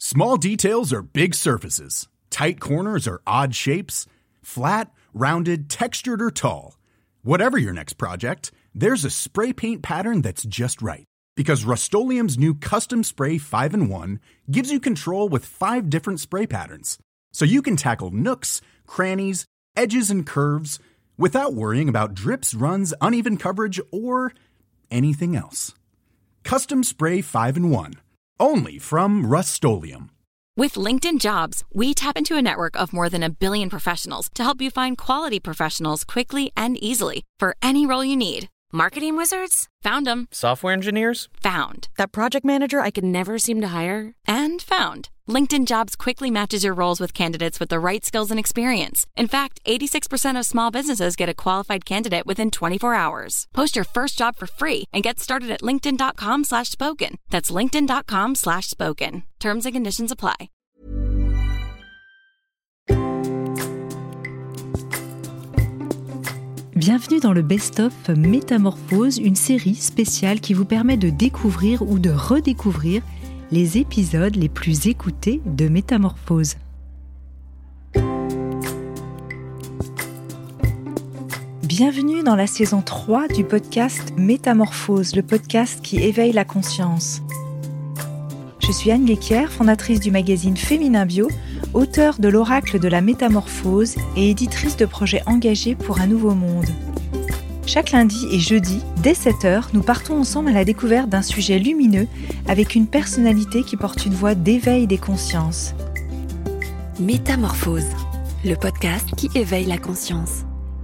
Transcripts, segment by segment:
Small details are big surfaces. Tight corners are odd shapes. Flat, rounded, textured, or tall. Whatever your next project, there's a spray paint pattern that's just right. Because Rust-Oleum's new Custom Spray 5-in-1 gives you control with 5 different spray patterns. So you can tackle nooks, crannies, edges, and curves without worrying about drips, runs, uneven coverage, or anything else. Custom Spray 5-in-1. Only from Rust-Oleum. With LinkedIn Jobs, we tap into a network of more than 1 billion professionals to help you find quality professionals quickly and easily for any role you need. Marketing wizards? Found them. Software engineers? Found. That project manager I could never seem to hire? And found. LinkedIn Jobs quickly matches your roles with candidates with the right skills and experience. In fact, 86% of small businesses get a qualified candidate within 24 hours. Post your first job for free and get started at linkedin.com/spoken. That's linkedin.com/spoken. Terms and conditions apply. Bienvenue dans le Best-of Métamorphose, une série spéciale qui vous permet de découvrir ou de redécouvrir les épisodes les plus écoutés de Métamorphose. Bienvenue dans la saison 3 du podcast Métamorphose, le podcast qui éveille la conscience. Je suis Anne Guéquière, fondatrice du magazine Féminin Bio, auteure de l'Oracle de la Métamorphose et éditrice de projets engagés pour un nouveau monde. Chaque lundi et jeudi, dès 7h, nous partons ensemble à la découverte d'un sujet lumineux avec une personnalité qui porte une voix d'éveil des consciences. Métamorphose, le podcast qui éveille la conscience.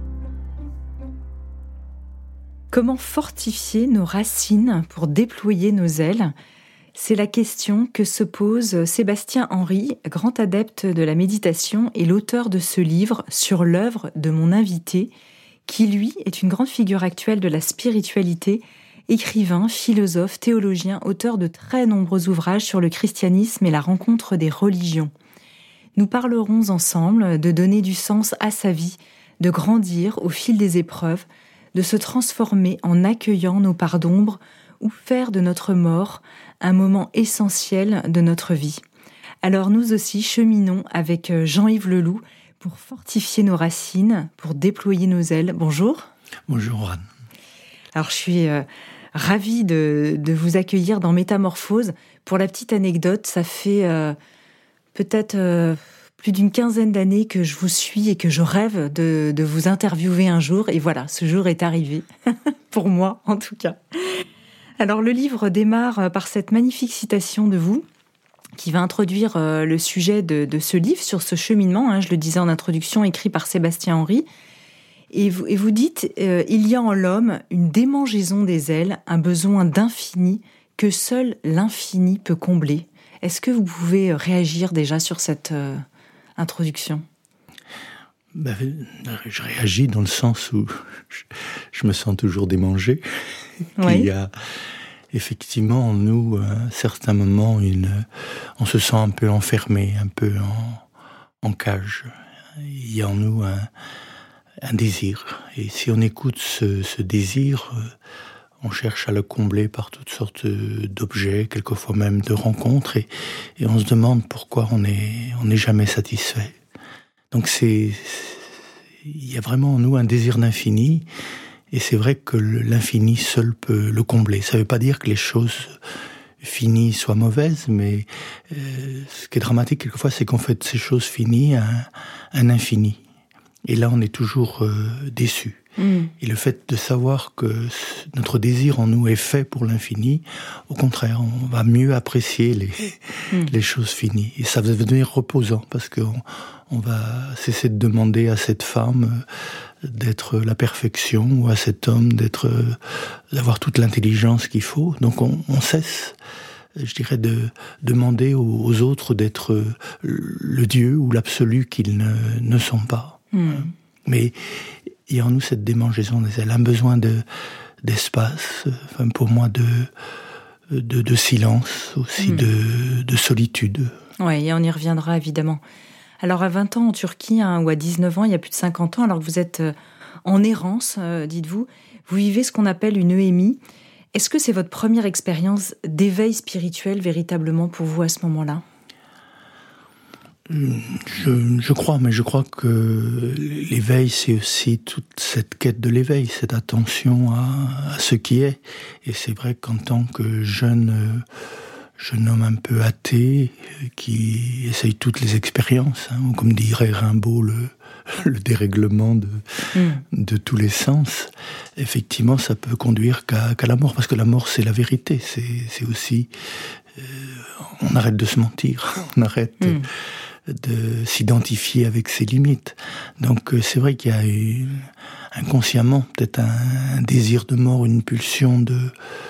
Comment fortifier nos racines pour déployer nos ailes ? C'est la question que se pose Sébastien Henry, grand adepte de la méditation et l'auteur de ce livre sur l'œuvre de mon invité, qui lui est une grande figure actuelle de la spiritualité, écrivain, philosophe, théologien, auteur de très nombreux ouvrages sur le christianisme et la rencontre des religions. Nous parlerons ensemble de donner du sens à sa vie, de grandir au fil des épreuves, de se transformer en accueillant nos parts d'ombre ou faire de notre mort un moment essentiel de notre vie. Alors nous aussi cheminons avec Jean-Yves Leloup pour fortifier nos racines, pour déployer nos ailes. Bonjour. Bonjour Anne. Alors je suis ravie de vous accueillir dans Métamorphose. Pour la petite anecdote, ça fait peut-être plus d'une quinzaine d'années que je vous suis et que je rêve de vous interviewer un jour. Et voilà, ce jour est arrivé, pour moi en tout cas. Alors le livre démarre par cette magnifique citation de vous, qui va introduire le sujet de ce livre sur ce cheminement, je le disais en introduction, écrit par Sébastien Henry. Et vous dites « Il y a en l'homme une démangeaison des ailes, un besoin d'infini que seul l'infini peut combler ». Est-ce que vous pouvez réagir déjà sur cette introduction ? Je réagis dans le sens où je me sens toujours démangé. Oui. Il y a effectivement en nous, à un certain moment, on se sent un peu enfermé, un peu en cage. Il y a en nous un désir. Et si on écoute ce désir, on cherche à le combler par toutes sortes d'objets, quelquefois même de rencontres, et on se demande pourquoi on n'est jamais satisfait. Donc il y a vraiment en nous un désir d'infini, et c'est vrai que l'infini seul peut le combler. Ça ne veut pas dire que les choses finies soient mauvaises, mais ce qui est dramatique quelquefois, c'est qu'on fait de ces choses finies un infini. Et là, on est toujours déçu. Et le fait de savoir que notre désir en nous est fait pour l'infini, au contraire, on va mieux apprécier les choses finies. Et ça va devenir reposant, parce qu'on va cesser de demander à cette femme d'être la perfection, ou à cet homme d'avoir toute l'intelligence qu'il faut. Donc on cesse, je dirais, de demander aux autres d'être le Dieu ou l'absolu qu'ils ne sont pas. Mais il y a en nous cette démangeaison des ailes, un besoin d'espace, enfin pour moi de silence, aussi de solitude. Oui, et on y reviendra évidemment. Alors à 20 ans en Turquie, ou à 19 ans, il y a plus de 50 ans, alors que vous êtes en errance, dites-vous, vous vivez ce qu'on appelle une EMI. Est-ce que c'est votre première expérience d'éveil spirituel véritablement pour vous à ce moment-là ? Je crois que l'éveil, c'est aussi toute cette quête de l'éveil, cette attention à ce qui est. Et c'est vrai qu'en tant que jeune homme un peu athée, qui essaye toutes les expériences, ou comme dirait Rimbaud, le dérèglement de tous les sens, effectivement, ça peut conduire qu'à la mort, parce que la mort, c'est la vérité, c'est aussi... on arrête de se mentir, on arrête de s'identifier avec ses limites. Donc c'est vrai qu'il y a eu, inconsciemment, peut-être un désir de mort, une pulsion de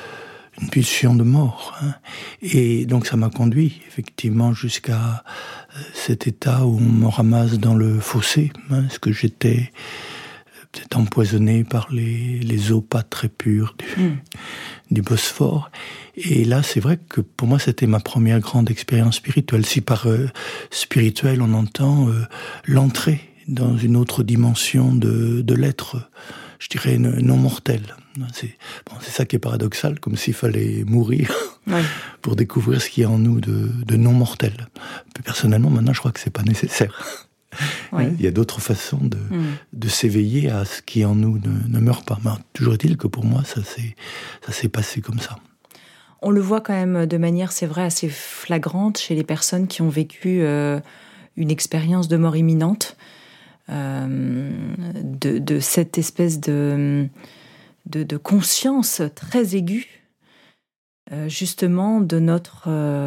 mort. Et donc ça m'a conduit effectivement jusqu'à cet état où on me ramasse dans le fossé, parce que j'étais peut-être empoisonné par les eaux pas très pures du Bosphore. Et là, c'est vrai que pour moi, c'était ma première grande expérience spirituelle. Si par spirituel, on entend l'entrée dans une autre dimension de l'être, je dirais non mortel. C'est ça qui est paradoxal, comme s'il fallait mourir pour découvrir ce qu'il y a en nous de non mortel. Plus personnellement, maintenant, je crois que c'est pas nécessaire. Oui. Il y a d'autres façons de s'éveiller à ce qui en nous ne meurt pas. Mais toujours est-il que pour moi, ça s'est passé comme ça. On le voit quand même de manière, c'est vrai, assez flagrante chez les personnes qui ont vécu une expérience de mort imminente, de cette espèce de conscience très aiguë, justement, de notre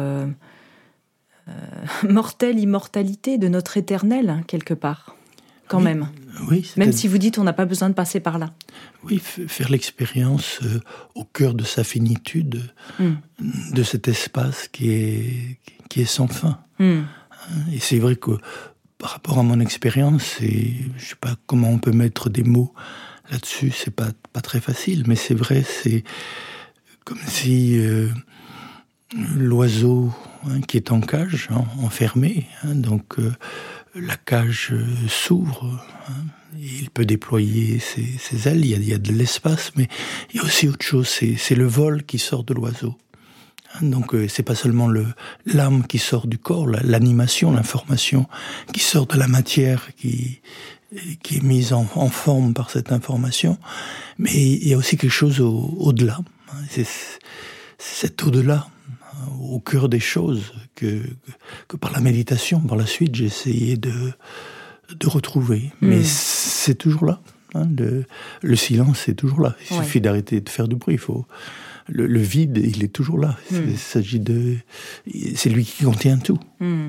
mortelle immortalité, de notre éternel, quelque part, quand même. Oui, même si vous dites on n'a pas besoin de passer par là. Oui, faire l'expérience au cœur de sa finitude, de cet espace qui est sans fin. Et c'est vrai que par rapport à mon expérience, je ne sais pas comment on peut mettre des mots là-dessus, c'est pas très facile, mais c'est vrai, c'est comme si l'oiseau qui est en cage, enfermé, donc la cage s'ouvre, il peut déployer ses ailes, il y a de l'espace, mais il y a aussi autre chose, c'est le vol qui sort de l'oiseau. Donc c'est pas seulement l'âme qui sort du corps, l'animation, l'information qui sort de la matière, qui est mise en forme par cette information, mais il y a aussi quelque chose au-delà. C'est cet au-delà, au cœur des choses, que par la méditation, par la suite, j'ai essayé de retrouver. Mais c'est toujours là. Le silence est toujours là. Il suffit d'arrêter de faire du bruit. Le vide, il est toujours là. Il s'agit c'est lui qui contient tout.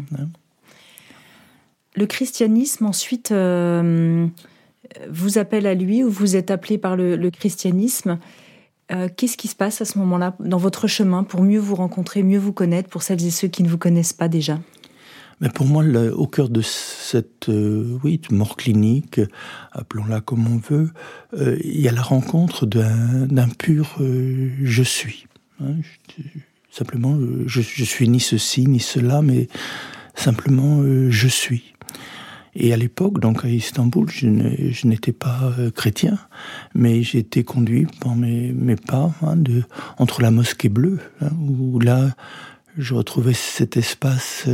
Le christianisme, ensuite, vous appelle à lui, ou vous êtes appelé par le christianisme. Qu'est-ce qui se passe à ce moment-là, dans votre chemin, pour mieux vous rencontrer, mieux vous connaître, pour celles et ceux qui ne vous connaissent pas déjà ? Mais pour moi, au cœur de cette mort clinique, appelons-la comme on veut, il y a la rencontre d'un pur je suis. Simplement, je suis ni ceci, ni cela, mais simplement je suis. Et à l'époque, donc à Istanbul, je n'étais pas chrétien, mais j'ai été conduit par mes pas entre la mosquée bleue, où là, je retrouvais cet espace,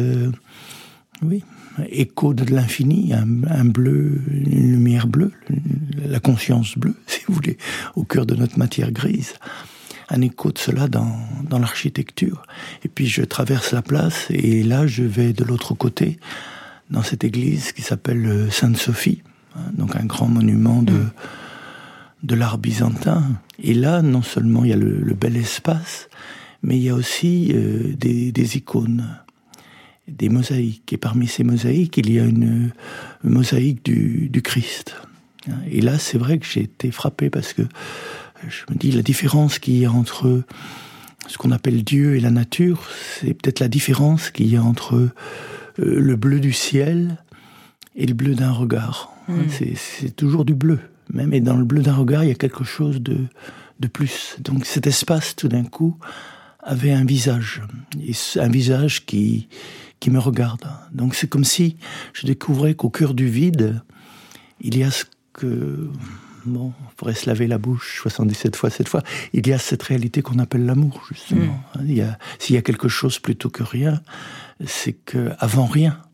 écho de l'infini, un bleu, une lumière bleue, la conscience bleue, si vous voulez, au cœur de notre matière grise. Un écho de cela dans l'architecture. Et puis je traverse la place, et là, je vais de l'autre côté, dans cette église qui s'appelle Sainte-Sophie, donc un grand monument de l'art byzantin. Et là, non seulement il y a le bel espace, mais il y a aussi des icônes, des mosaïques. Et parmi ces mosaïques, il y a une mosaïque du Christ. Et là, c'est vrai que j'ai été frappé, parce que je me dis, la différence qu'il y a entre ce qu'on appelle Dieu et la nature, c'est peut-être la différence qu'il y a entre le bleu du ciel et le bleu d'un regard. C'est toujours du bleu. Même, et dans le bleu d'un regard, il y a quelque chose de plus. Donc cet espace, tout d'un coup, avait un visage. Et un visage qui me regarde. Donc c'est comme si je découvrais qu'au cœur du vide, il y a ce que... on pourrait se laver la bouche 77 fois, 7 fois. Il y a cette réalité qu'on appelle l'amour, justement. S'il y a quelque chose plutôt que rien, c'est qu'avant rien,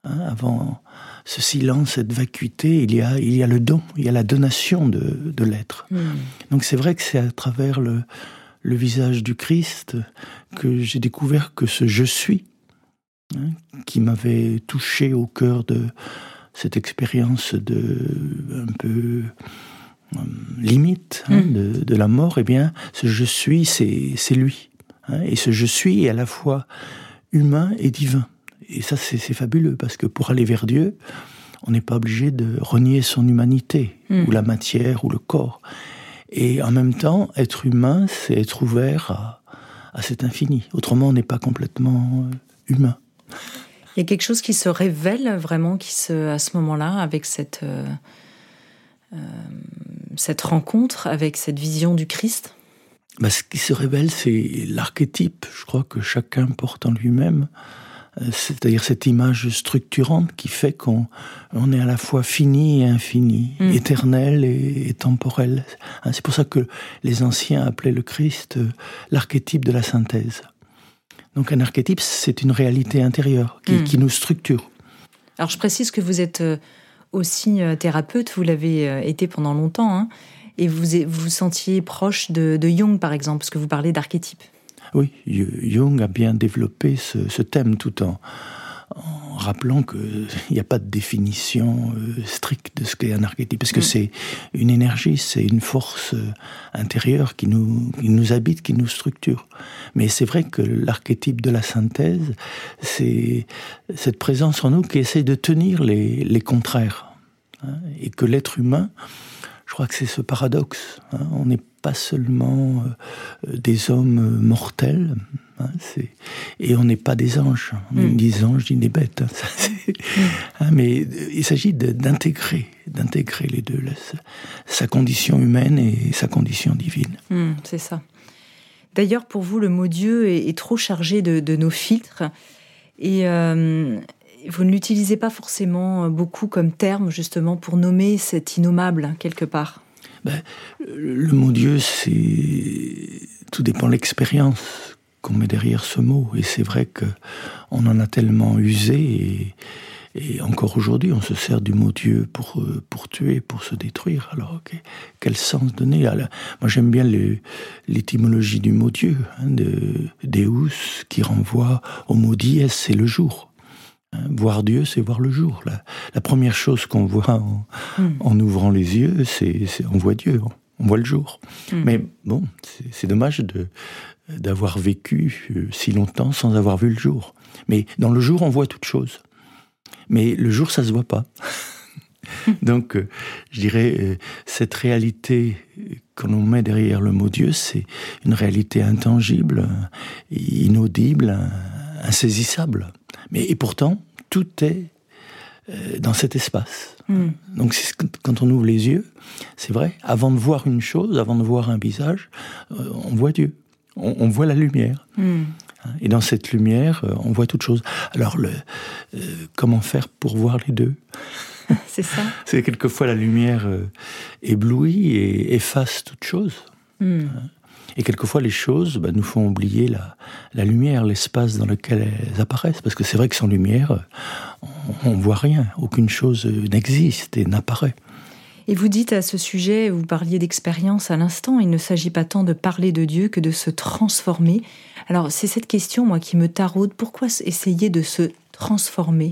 Avant ce silence, cette vacuité, il y a le don, il y a la donation de l'être. Donc c'est vrai que c'est à travers le visage du Christ que j'ai découvert que ce « je suis », qui m'avait touché au cœur de cette expérience un peu limite de la mort, eh bien, ce « je suis », c'est lui. Et ce « je suis » est à la fois humain et divin. Et ça, c'est fabuleux, parce que pour aller vers Dieu, on n'est pas obligé de renier son humanité, ou la matière, ou le corps. Et en même temps, être humain, c'est être ouvert à cet infini. Autrement, on n'est pas complètement humain. Il y a quelque chose qui se révèle vraiment, à ce moment-là, avec cette rencontre, avec cette vision du Christ. Ce qui se révèle, c'est l'archétype, je crois, que chacun porte en lui-même. C'est-à-dire cette image structurante qui fait qu'on est à la fois fini et infini, éternel et temporel. C'est pour ça que les anciens appelaient le Christ l'archétype de la synthèse. Donc un archétype, c'est une réalité intérieure qui nous structure. Alors je précise que vous êtes aussi thérapeute, vous l'avez été pendant longtemps, et vous vous sentiez proche de Jung par exemple, parce que vous parlez d'archétype. Oui, Jung a bien développé ce thème tout en rappelant qu'il n'y a pas de définition stricte de ce qu'est un archétype, parce que c'est une énergie, c'est une force intérieure qui nous habite, qui nous structure. Mais c'est vrai que l'archétype de la synthèse, c'est cette présence en nous qui essaie de tenir les contraires. Et que l'être humain, je crois que c'est ce paradoxe. On n'est pas seulement des hommes mortels, et on n'est pas des anges. On est ni des anges, ni des bêtes. Mais il s'agit d'intégrer les deux, sa condition humaine et sa condition divine. C'est ça. D'ailleurs, pour vous, le mot Dieu est trop chargé de nos filtres. Et vous ne l'utilisez pas forcément beaucoup comme terme, justement, pour nommer cet innommable, quelque part. Le mot Dieu, tout dépend de l'expérience qu'on met derrière ce mot. Et c'est vrai qu'on en a tellement usé, et encore aujourd'hui, on se sert du mot Dieu pour tuer, pour se détruire. Alors, quel sens donner ? Moi, j'aime bien l'étymologie du mot Dieu, de Deus, qui renvoie au mot dies, c'est le jour. Voir Dieu, c'est voir le jour. La première chose qu'on voit en ouvrant les yeux, c'est on voit Dieu, on voit le jour. Mais bon, c'est dommage d'avoir vécu si longtemps sans avoir vu le jour. Mais dans le jour, on voit toute chose. Mais le jour, ça se voit pas. Donc, je dirais, cette réalité que l'on met derrière le mot Dieu, c'est une réalité intangible, inaudible, insaisissable. Et pourtant, tout est dans cet espace. Donc, quand on ouvre les yeux, c'est vrai, avant de voir une chose, avant de voir un visage, on voit Dieu. On voit la lumière. Et dans cette lumière, on voit toute chose. Alors, comment faire pour voir les deux ? C'est ça. C'est quelquefois la lumière éblouit et efface toute chose. Et quelquefois, les choses nous font oublier la lumière, l'espace dans lequel elles apparaissent. Parce que c'est vrai que sans lumière, on ne voit rien. Aucune chose n'existe et n'apparaît. Et vous dites à ce sujet, vous parliez d'expérience à l'instant, il ne s'agit pas tant de parler de Dieu que de se transformer. Alors, c'est cette question, moi, qui me taraude. Pourquoi essayer de se transformer ?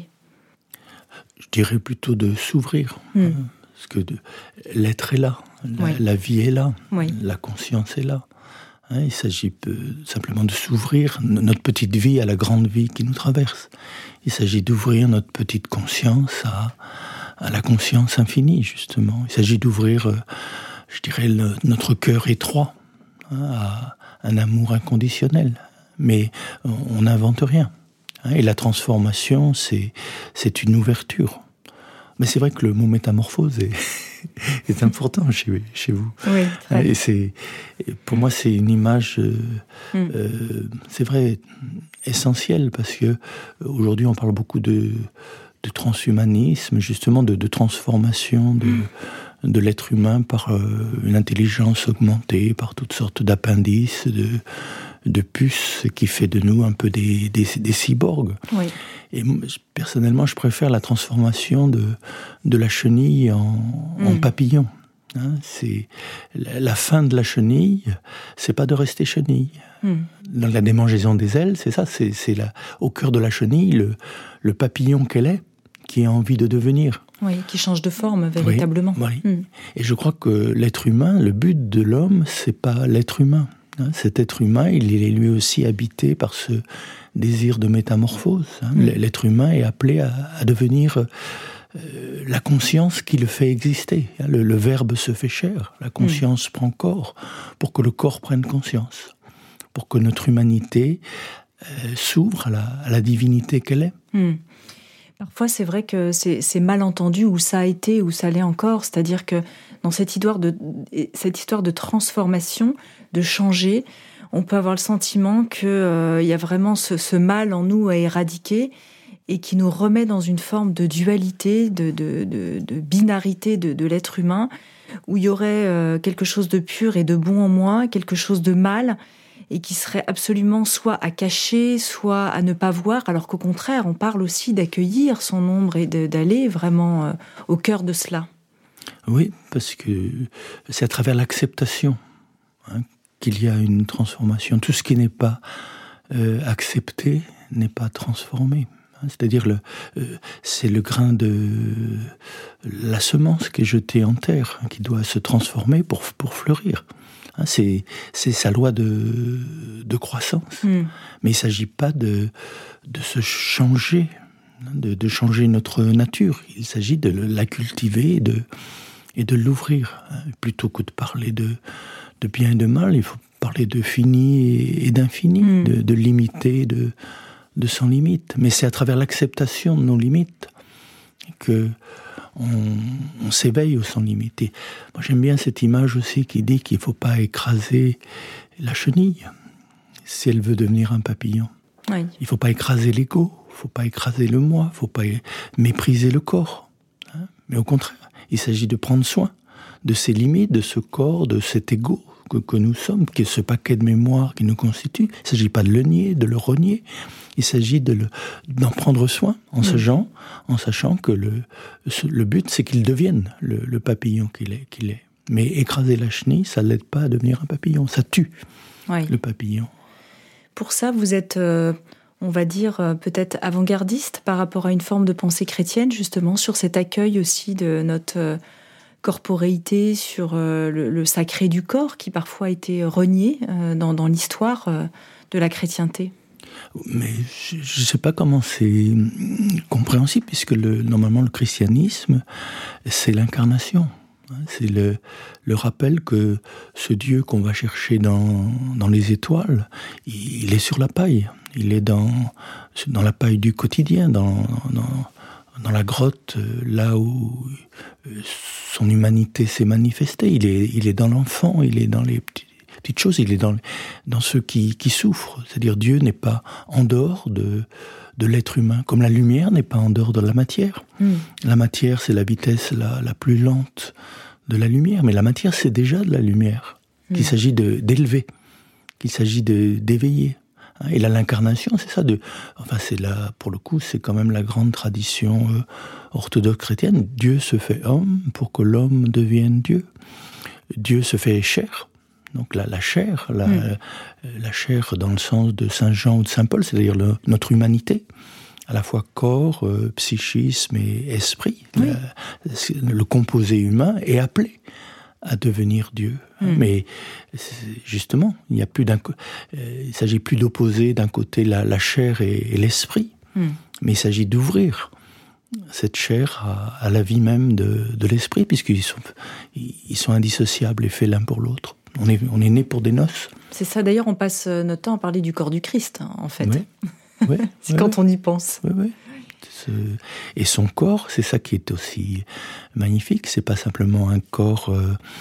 Je dirais plutôt de s'ouvrir. Parce que l'être est là, la vie est là, la conscience est là. Il s'agit simplement de s'ouvrir notre petite vie à la grande vie qui nous traverse. Il s'agit d'ouvrir notre petite conscience à la conscience infinie, justement. Il s'agit d'ouvrir, je dirais, notre cœur étroit à un amour inconditionnel. Mais on n'invente rien. Et la transformation, c'est une ouverture. Mais c'est vrai que le mot métamorphose est important chez vous. Oui, très et pour moi, c'est une image, c'est vrai, essentielle, parce que aujourd'hui, on parle beaucoup de transhumanisme, justement, de transformation de l'être humain par une intelligence augmentée, par toutes sortes d'appendices, puce qui fait de nous un peu des cyborgs. Oui. Et personnellement, je préfère la transformation de la chenille en papillon. C'est la fin de la chenille, c'est pas de rester chenille. Dans la démangeaison des ailes, c'est ça, c'est au cœur de la chenille, le papillon qu'elle est, qui a envie de devenir. Oui, qui change de forme véritablement. Oui. Et je crois que l'être humain, le but de l'homme, c'est pas l'être humain. Cet être humain, il est lui aussi habité par ce désir de métamorphose. L'être humain est appelé à devenir la conscience qui le fait exister. Le verbe se fait chair, la conscience prend corps, pour que le corps prenne conscience, pour que notre humanité s'ouvre à la divinité qu'elle est. Parfois, c'est vrai que c'est mal entendu, ou ça a été, ou ça l'est encore. C'est-à-dire que dans cette histoire de transformation, de changer, on peut avoir le sentiment qu'il y a vraiment ce mal en nous à éradiquer et qui nous remet dans une forme de dualité, de binarité de l'être humain, où il y aurait quelque chose de pur et de bon en moi, quelque chose de mal, et qui serait absolument soit à cacher, soit à ne pas voir, alors qu'au contraire, on parle aussi d'accueillir son ombre et d'aller vraiment au cœur de cela. Oui, parce que c'est à travers l'acceptation qu'il y a une transformation. Tout ce qui n'est pas accepté n'est pas transformé. C'est-à-dire, c'est le grain de la semence qui est jetée en terre, qui doit se transformer pour fleurir. C'est sa loi de croissance. Mais il ne s'agit pas de se changer, de changer notre nature. Il s'agit de la cultiver et de l'ouvrir. Plutôt que de parler de bien et de mal, il faut parler de fini et d'infini, de limité, de sans limite. Mais c'est à travers l'acceptation de nos limites que on s'éveille au sans limite. Et moi, j'aime bien cette image aussi qui dit qu'il ne faut pas écraser la chenille si elle veut devenir un papillon. Oui. Il ne faut pas écraser l'ego, il ne faut pas écraser le moi, il ne faut pas mépriser le corps. Mais au contraire, il s'agit de prendre soin de ces limites, de ce corps, de cet ego que nous sommes, qui est ce paquet de mémoire qui nous constitue. Il ne s'agit pas de le nier, de le renier. Il s'agit d'en prendre soin en sachant que le but, c'est qu'il devienne le papillon qu'il est. Mais écraser la chenille, ça ne l'aide pas à devenir un papillon. Ça tue le papillon. Pour ça, vous êtes, on va dire, peut-être avant-gardiste par rapport à une forme de pensée chrétienne, justement, sur cet accueil aussi de notre corporéité, sur le sacré du corps, qui parfois a été renié dans l'histoire de la chrétienté. Mais je ne sais pas comment c'est compréhensible, puisque normalement le christianisme, c'est l'incarnation. C'est le rappel que ce Dieu qu'on va chercher dans les étoiles, il est sur la paille. Il est dans la paille du quotidien, dans la grotte, là où son humanité s'est manifestée. Il est dans l'enfant, il est dans les petites choses, il est dans ceux qui souffrent. C'est-à-dire Dieu n'est pas en dehors de l'être humain, comme la lumière n'est pas en dehors de la matière. La matière, c'est la vitesse la plus lente de la lumière, mais la matière, c'est déjà de la lumière, qu'il s'agit d'élever, qu'il s'agit d'éveiller. Et là, l'incarnation, c'est ça. C'est là, pour le coup, c'est quand même la grande tradition orthodoxe chrétienne. Dieu se fait homme pour que l'homme devienne Dieu. Dieu se fait chair. Donc la chair, la chair dans le sens de Saint Jean ou de Saint Paul, c'est-à-dire notre humanité, à la fois corps, psychisme et esprit. Oui. Le composé humain est appelé à devenir Dieu. Mais justement, il n'y a plus il s'agit plus d'opposer d'un côté la chair et l'esprit, mais il s'agit d'ouvrir cette chair à la vie même de l'esprit, puisqu'ils sont indissociables et faits l'un pour l'autre. On est né pour des noces. C'est ça, d'ailleurs, on passe notre temps à parler du corps du Christ, en fait. Oui. C'est quand on y pense. Oui. Et son corps, c'est ça qui est aussi magnifique. C'est pas simplement un corps,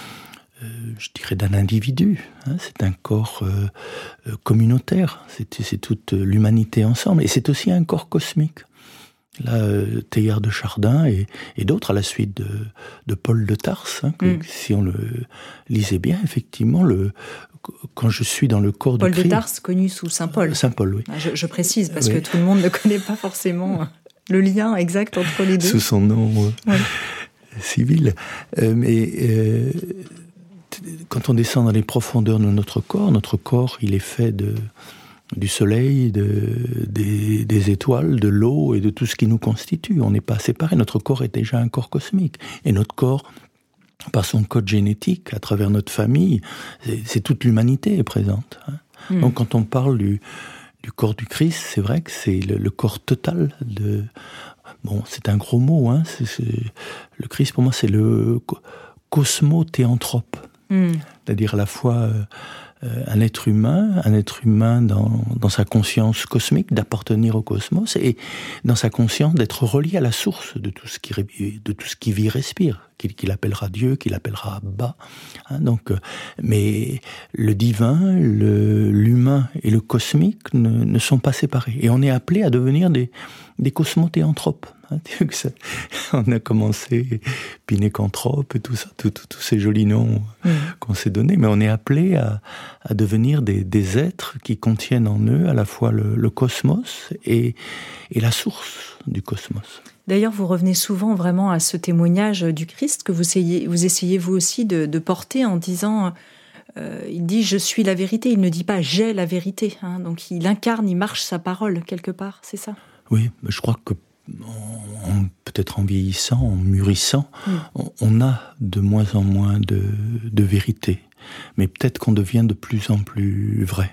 je dirais, d'un individu. C'est un corps communautaire. C'est toute l'humanité ensemble. Et c'est aussi un corps cosmique. Là, Teilhard de Chardin et d'autres, à la suite de Paul de Tarse, si on le lisait bien, effectivement, quand je suis dans le corps du Christ... Paul de Tarse, connu sous Saint Paul. Saint Paul, oui. Je précise, parce que tout le monde ne connaît pas forcément le lien exact entre les deux. Sous son nom civil. Mais quand on descend dans les profondeurs de notre corps, il est fait du soleil, des étoiles, de l'eau et de tout ce qui nous constitue. On n'est pas séparés. Notre corps est déjà un corps cosmique. Et notre corps, par son code génétique, à travers notre famille, c'est toute l'humanité est présente. Donc quand on parle du corps du Christ, c'est vrai que c'est le corps total de... Bon, c'est un gros mot. Le Christ, pour moi, c'est le cosmo-théanthrope. C'est-à-dire à la fois... un être humain dans sa conscience cosmique, d'appartenir au cosmos, et dans sa conscience d'être relié à la source de tout ce qui vit, respire, qu'il appellera Dieu, qu'il appellera Abba. Mais le divin, l'humain et le cosmique ne sont pas séparés. Et on est appelé à devenir des cosmothéanthropes. On a commencé Pinécanthrope et tout ça, tous ces jolis noms qu'on s'est donnés, mais on est appelé à devenir des êtres qui contiennent en eux à la fois le cosmos et la source du cosmos. D'ailleurs, vous revenez souvent vraiment à ce témoignage du Christ que vous essayez vous aussi de porter en disant... il dit « je suis la vérité », il ne dit pas « j'ai la vérité ». Donc il incarne, il marche sa parole quelque part, c'est ça ? Oui, je crois que peut-être en vieillissant, en mûrissant, on a de moins en moins de vérité. Mais peut-être qu'on devient de plus en plus vrai.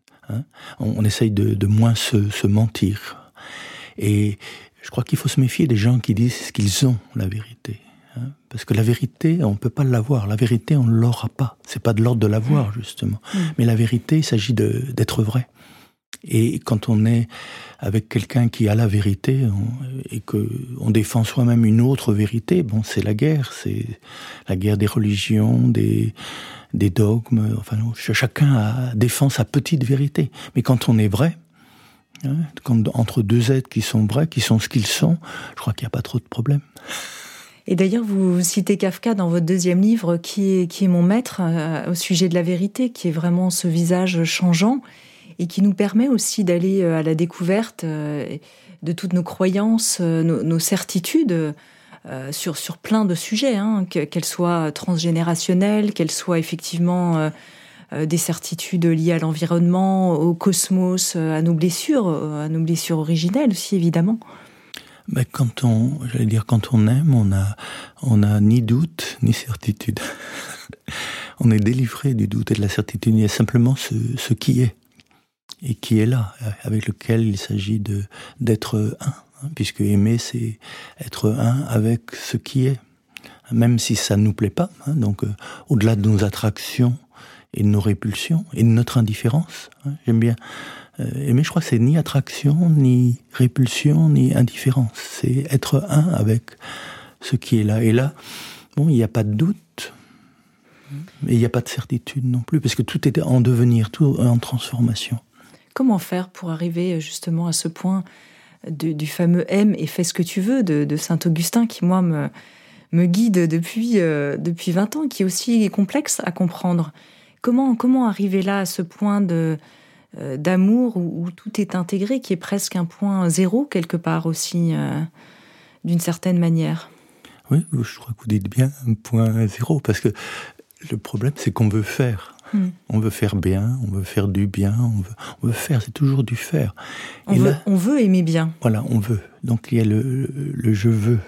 On essaye de moins se mentir. Et je crois qu'il faut se méfier des gens qui disent qu'ils ont la vérité. Parce que la vérité, on ne peut pas l'avoir. La vérité, on ne l'aura pas. C'est pas de l'ordre de l'avoir, justement. Mais la vérité, il s'agit d'être vrai. Et quand on est avec quelqu'un qui a la vérité et qu'on défend soi-même une autre vérité, c'est la guerre des religions, des dogmes. Enfin, chacun défend sa petite vérité. Mais quand on est vrai, entre deux êtres qui sont vrais, qui sont ce qu'ils sont, je crois qu'il n'y a pas trop de problème. Et d'ailleurs, vous citez Kafka dans votre deuxième livre, qui est mon maître, au sujet de la vérité, qui est vraiment ce visage changeant, et qui nous permet aussi d'aller à la découverte de toutes nos croyances, nos certitudes sur plein de sujets, qu'elles soient transgénérationnelles, qu'elles soient effectivement des certitudes liées à l'environnement, au cosmos, à nos blessures originelles aussi, évidemment. Mais quand on aime, on n'a ni doute, ni certitude. On est délivré du doute et de la certitude. Il y a simplement ce qui est. Et qui est là, avec lequel il s'agit d'être un, puisque aimer, c'est être un avec ce qui est, même si ça ne nous plaît pas, donc au-delà de nos attractions et de nos répulsions, et de notre indifférence, j'aime bien aimer, je crois que c'est ni attraction, ni répulsion, ni indifférence, c'est être un avec ce qui est là, et là, il n'y a pas de doute, mais il n'y a pas de certitude non plus, parce que tout est en devenir, tout est en transformation. Comment faire pour arriver justement à ce point du fameux « aime et fais ce que tu veux » de Saint-Augustin, qui moi me guide depuis 20 ans, qui est aussi complexe à comprendre. Comment arriver là, à ce point d'amour où tout est intégré, qui est presque un point zéro quelque part aussi, d'une certaine manière ? Oui, je crois que vous dites bien un point zéro, parce que le problème c'est qu'on veut faire. On veut faire bien, on veut faire du bien, on veut faire, c'est toujours du faire. On veut aimer bien. Voilà, on veut. Donc il y a le je veux.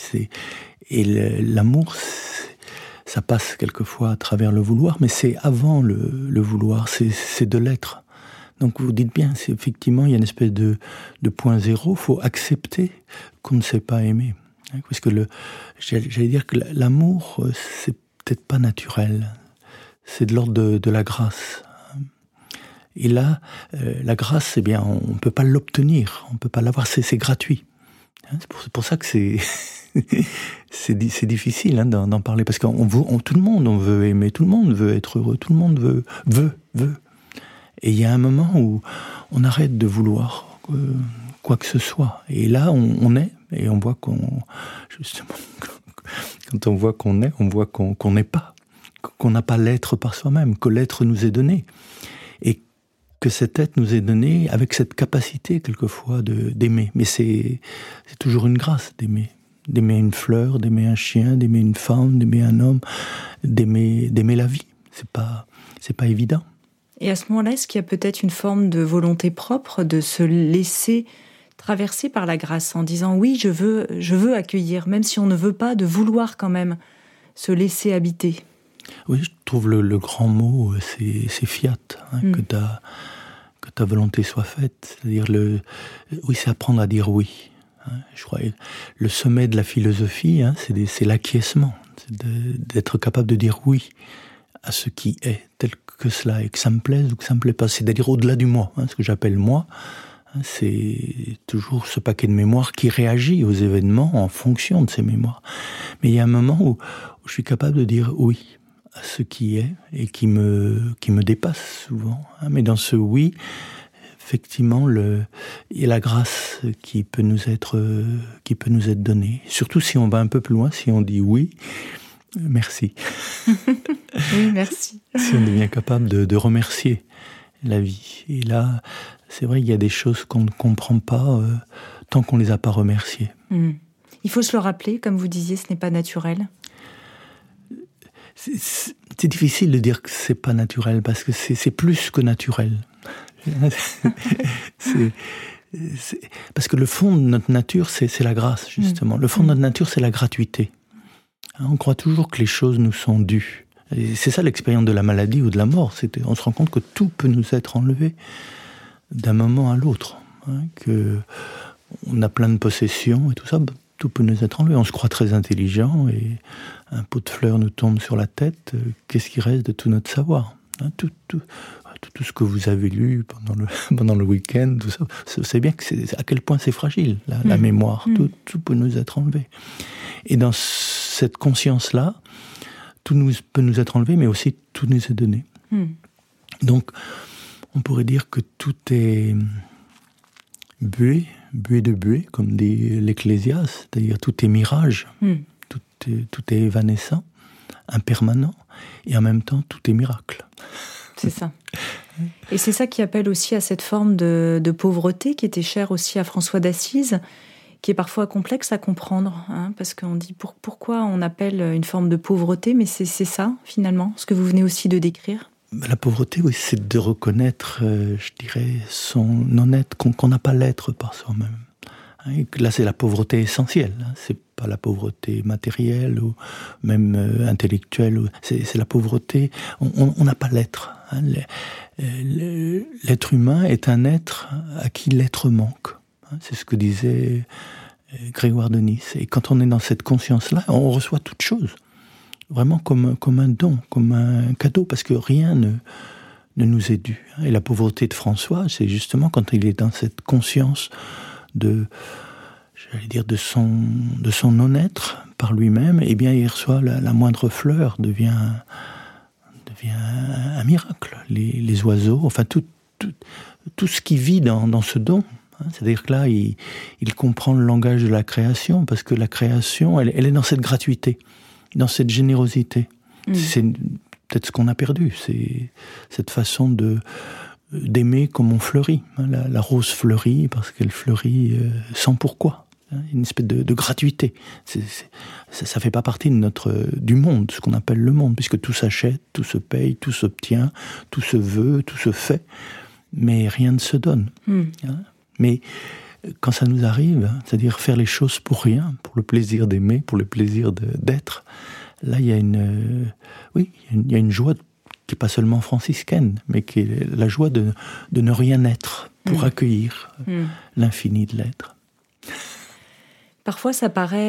L'amour, ça passe quelquefois à travers le vouloir, mais c'est avant le vouloir, c'est de l'être. Donc vous dites bien, effectivement, il y a une espèce de point zéro, il faut accepter qu'on ne sait pas aimer. Parce que j'allais dire que l'amour, c'est peut-être pas naturel. C'est de l'ordre de la grâce. Et là, la grâce, eh bien, on ne peut pas l'obtenir, on ne peut pas l'avoir, c'est gratuit. C'est pour ça que c'est difficile d'en parler, parce que tout le monde on veut aimer, tout le monde veut être heureux, tout le monde veut. Et il y a un moment où on arrête de vouloir, quoi que ce soit. Et là, on est, et on voit justement, quand on voit qu'on est, on voit qu'on n'est pas, qu'on n'a pas l'être par soi-même, que l'être nous est donné. Et que cet être nous est donné avec cette capacité, quelquefois, d'aimer. Mais c'est toujours une grâce d'aimer. D'aimer une fleur, d'aimer un chien, d'aimer une femme, d'aimer un homme, d'aimer la vie. C'est pas évident. Et à ce moment-là, est-ce qu'il y a peut-être une forme de volonté propre de se laisser traverser par la grâce en disant oui, je veux accueillir, même si on ne veut pas, de vouloir quand même se laisser habiter? Oui, je trouve le grand mot, c'est fiat, que ta volonté soit faite. C'est-à-dire, oui, c'est apprendre à dire oui. Je crois que le sommet de la philosophie, c'est l'acquiescement. C'est d'être capable de dire oui à ce qui est, tel que cela est, que ça me plaise ou que ça me plaît pas. C'est-à-dire au-delà du moi. Ce que j'appelle moi, c'est toujours ce paquet de mémoires qui réagit aux événements en fonction de ces mémoires. Mais il y a un moment où je suis capable de dire oui à ce qui est et qui me dépasse souvent. Mais dans ce oui, effectivement, il y a la grâce qui peut nous être donnée. Surtout si on va un peu plus loin, si on dit oui, merci. Oui, merci. Si on devient capable de remercier la vie. Et là, c'est vrai, il y a des choses qu'on ne comprend pas tant qu'on ne les a pas remerciées. Il faut se le rappeler, comme vous disiez, ce n'est pas naturel. C'est difficile de dire que c'est pas naturel, parce que c'est plus que naturel. Parce que le fond de notre nature, c'est la grâce, justement. Le fond de notre nature, c'est la gratuité. On croit toujours que les choses nous sont dues. Et c'est ça l'expérience de la maladie ou de la mort. On se rend compte que tout peut nous être enlevé d'un moment à l'autre. Que on a plein de possessions et tout ça, tout peut nous être enlevé. On se croit très intelligent et un pot de fleurs nous tombe sur la tête. Qu'est-ce qui reste de tout notre savoir? Tout ce que vous avez lu pendant le week-end, tout ça, c'est bien à quel point c'est fragile, la mémoire. Tout peut nous être enlevé. Et dans cette conscience-là, tout peut nous être enlevé, mais aussi tout nous est donné. Donc, on pourrait dire que tout est buée de buée, comme dit l'Ecclésiaste, c'est-à-dire tout est mirage, tout est évanescent, impermanent, et en même temps, tout est miracle. C'est ça. Et c'est ça qui appelle aussi à cette forme de pauvreté qui était chère aussi à François d'Assise, qui est parfois complexe à comprendre, parce qu'on dit pourquoi on appelle une forme de pauvreté, mais c'est ça, finalement, ce que vous venez aussi de décrire. La pauvreté, oui, c'est de reconnaître, je dirais, son non-être, qu'on n'a pas l'être par soi-même. Et là, c'est la pauvreté essentielle. C'est pas la pauvreté matérielle ou même intellectuelle. C'est la pauvreté. On n'a pas l'être. L'être humain est un être à qui l'être manque. C'est ce que disait Grégoire de Nice. Et quand on est dans cette conscience-là, on reçoit toute chose. Vraiment comme un don, comme un cadeau, parce que rien ne nous est dû. Et la pauvreté de François, c'est justement quand il est dans cette conscience de son non-être par lui-même, eh bien il reçoit la moindre fleur, devient un miracle. Les oiseaux, enfin tout ce qui vit dans ce don. C'est-à-dire que là, il comprend le langage de la création, parce que la création, elle est dans cette gratuité, dans cette générosité. C'est peut-être ce qu'on a perdu, c'est cette façon d'aimer comme on fleurit. La rose fleurit parce qu'elle fleurit sans pourquoi. Une espèce de gratuité. Ça fait pas partie du monde, ce qu'on appelle le monde, puisque tout s'achète, tout se paye, tout s'obtient, tout se veut, tout se fait, mais rien ne se donne. Mais quand ça nous arrive, c'est-à-dire faire les choses pour rien, pour le plaisir d'aimer, pour le plaisir d'être, là il y a une joie qui n'est pas seulement franciscaine, mais qui est la joie de ne rien être pour accueillir l'infini de l'être. Parfois, ça paraît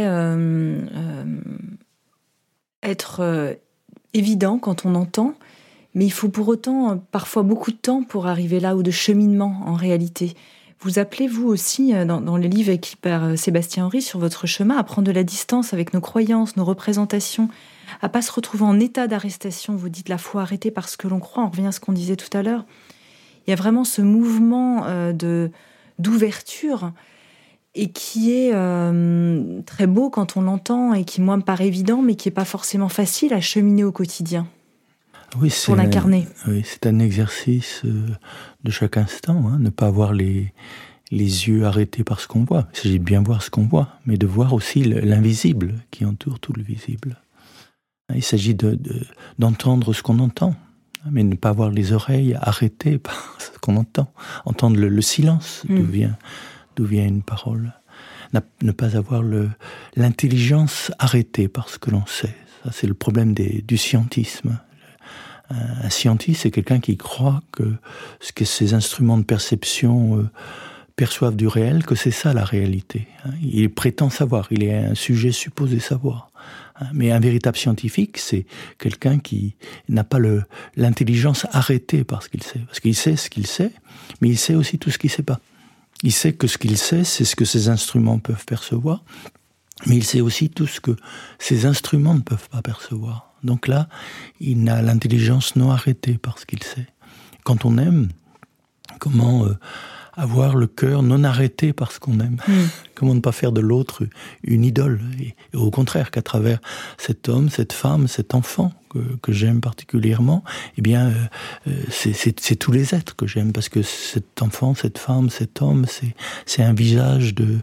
être évident quand on entend, mais il faut pour autant parfois beaucoup de temps pour arriver là, ou de cheminement en réalité. Vous appelez, vous aussi, dans les livres écrits par Sébastien Henry, sur votre chemin, à prendre de la distance avec nos croyances, nos représentations, à pas se retrouver en état d'arrestation. Vous dites la foi arrêtée parce que l'on croit, on revient à ce qu'on disait tout à l'heure. Il y a vraiment ce mouvement de d'ouverture et qui est très beau quand on l'entend et qui, moi, me paraît évident, mais qui n'est pas forcément facile à cheminer au quotidien. Oui, pour l'incarner. Oui, c'est un exercice de chaque instant, ne pas avoir les yeux arrêtés par ce qu'on voit. Il s'agit de bien voir ce qu'on voit, mais de voir aussi l'invisible qui entoure tout le visible. Il s'agit d'entendre ce qu'on entend, mais ne pas avoir les oreilles arrêtées par ce qu'on entend. Entendre le silence, d'où vient une parole. Ne pas avoir l'intelligence arrêtée par ce que l'on sait. Ça, c'est le problème du scientisme. Un scientiste, c'est quelqu'un qui croit que ce que ses instruments de perception perçoivent du réel, que c'est ça la réalité. Il prétend savoir, il est un sujet supposé savoir. Mais un véritable scientifique, c'est quelqu'un qui n'a pas l'intelligence arrêtée par ce qu'il sait. Parce qu'il sait ce qu'il sait, mais il sait aussi tout ce qu'il ne sait pas. Il sait que ce qu'il sait, c'est ce que ses instruments peuvent percevoir, mais il sait aussi tout ce que ses instruments ne peuvent pas percevoir. Donc là, il n'a l'intelligence non arrêtée par ce qu'il sait. Quand on aime, comment avoir le cœur non arrêté par ce qu'on aime? Comment ne pas faire de l'autre une idole? Et au contraire, qu'à travers cet homme, cette femme, cet enfant que j'aime particulièrement, eh bien, c'est tous les êtres que j'aime, parce que cet enfant, cette femme, cet homme, c'est un visage de